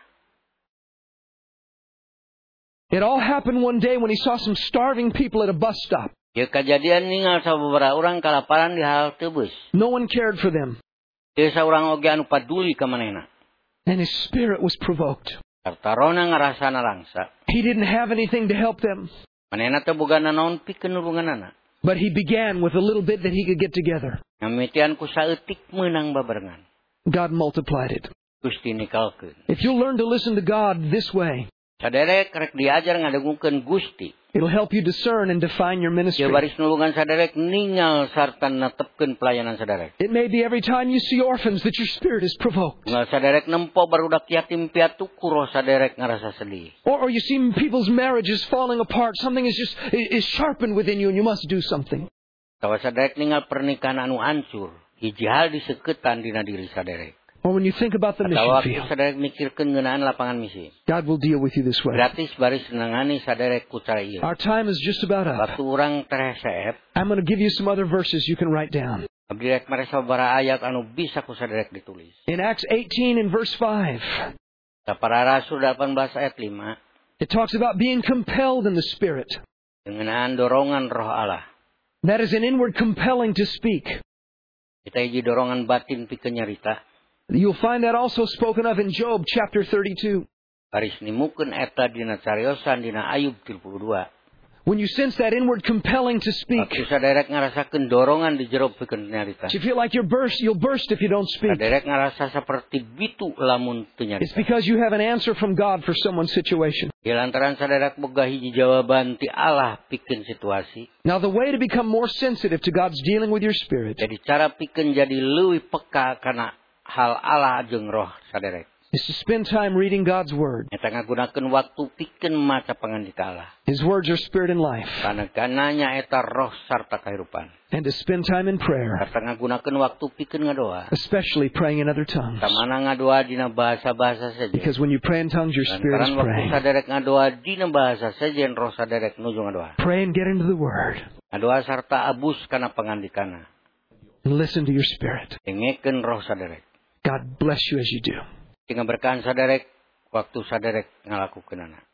It all happened one day when he saw some starving people at a bus stop. Ieu kajadian ningal sababaraha urang kalaparan di halte bus. No one cared for them. Teu saurang oge anu paduli ka manehna. And his spirit was provoked. Sarta rohna ngarasana rangsa. He didn't have anything to help them. Manehna teu boga nanaon pikeun nulunganana. But he began with a little bit that he could get together. Ngamitian ku saeutik meunang babarengan. God multiplied it. Gusti nikalkeun. If you'll learn to listen to God this way, Saderek rek diajar ngadengungkeun Gusti. it'll help you discern and define your ministry. Ieu baris nulungan saderek ningal sarta netepkeun pelayanan saderek. It may be every time you see orphans that your spirit is provoked. Ngal saderek nempo barudak yatim piatu ku roh saderek ngarasa sedih. Or, or you see people's marriages falling apart. Something is just is sharpened within you and you must do something. Tawa saderek ningal pernikahan anu hancur. Hiji hal diseuketan dina diri saderek. Or when you think about the mission Atawa field, saderek mikirkeun ngeunaan lapangan misi. God will deal with you this way. Gratis baris nangani saderek ku cara ieu. Our time is just about up. Waktu urang terheseep, I'm going to give you some other verses you can write down. abdi rek mere sabaraha ayat anu bisa ku saderek ditulis. In Acts eighteen and verse five, Para Rasul delapan belas ayat lima, it talks about being compelled in the Spirit. ngeunaan dorongan Roh Allah. That is an inward compelling to speak. Kita hiji dorongan batin pikeun nyarita. You'll find that also spoken of in Job chapter thirty-two. Baris nimukeun eta dina cariosan dina Ayub tilu puluh dua. When you sense that inward compelling to speak, Waktu saderek ngarasakeun dorongan di jero pikeun nyarita. you feel like you're burst, you'll burst if you don't speak. Saderek ngarasa seperti bitu lamun teu It's nyarita. because you have an answer from God for someone's situation. Di lantaran saderek boga hiji jawaban ti Allah pikeun situasi. Now, the way to become more sensitive to God's dealing with your spirit Jadi cara pikeun jadi leuwih peka kana hal Allah jeung roh saderek. is to spend time reading God's Word. Eta ngagunakeun waktu pikeun maca pangandika Allah. His words are spirit and life. Kana gananya eta roh sarta kahirupan. And to spend time in prayer, Sarta ngagunakeun waktu pikeun ngadoa. especially praying in other tongues. Tamana ngadoa dina bahasa-bahasa saja. Because when you pray in tongues, your spirit is Lantaran waktu praying. saderek ngadoa dina bahasa sajen roh saderek nuju ngadoa. Pray and get into the Word. Ngadoa sarta abus kana pangandikana. And listen to your spirit. Dengekeun roh saderek. God bless you as you do. Tinggal berkahan saderek waktu saderek ngalakukeunana.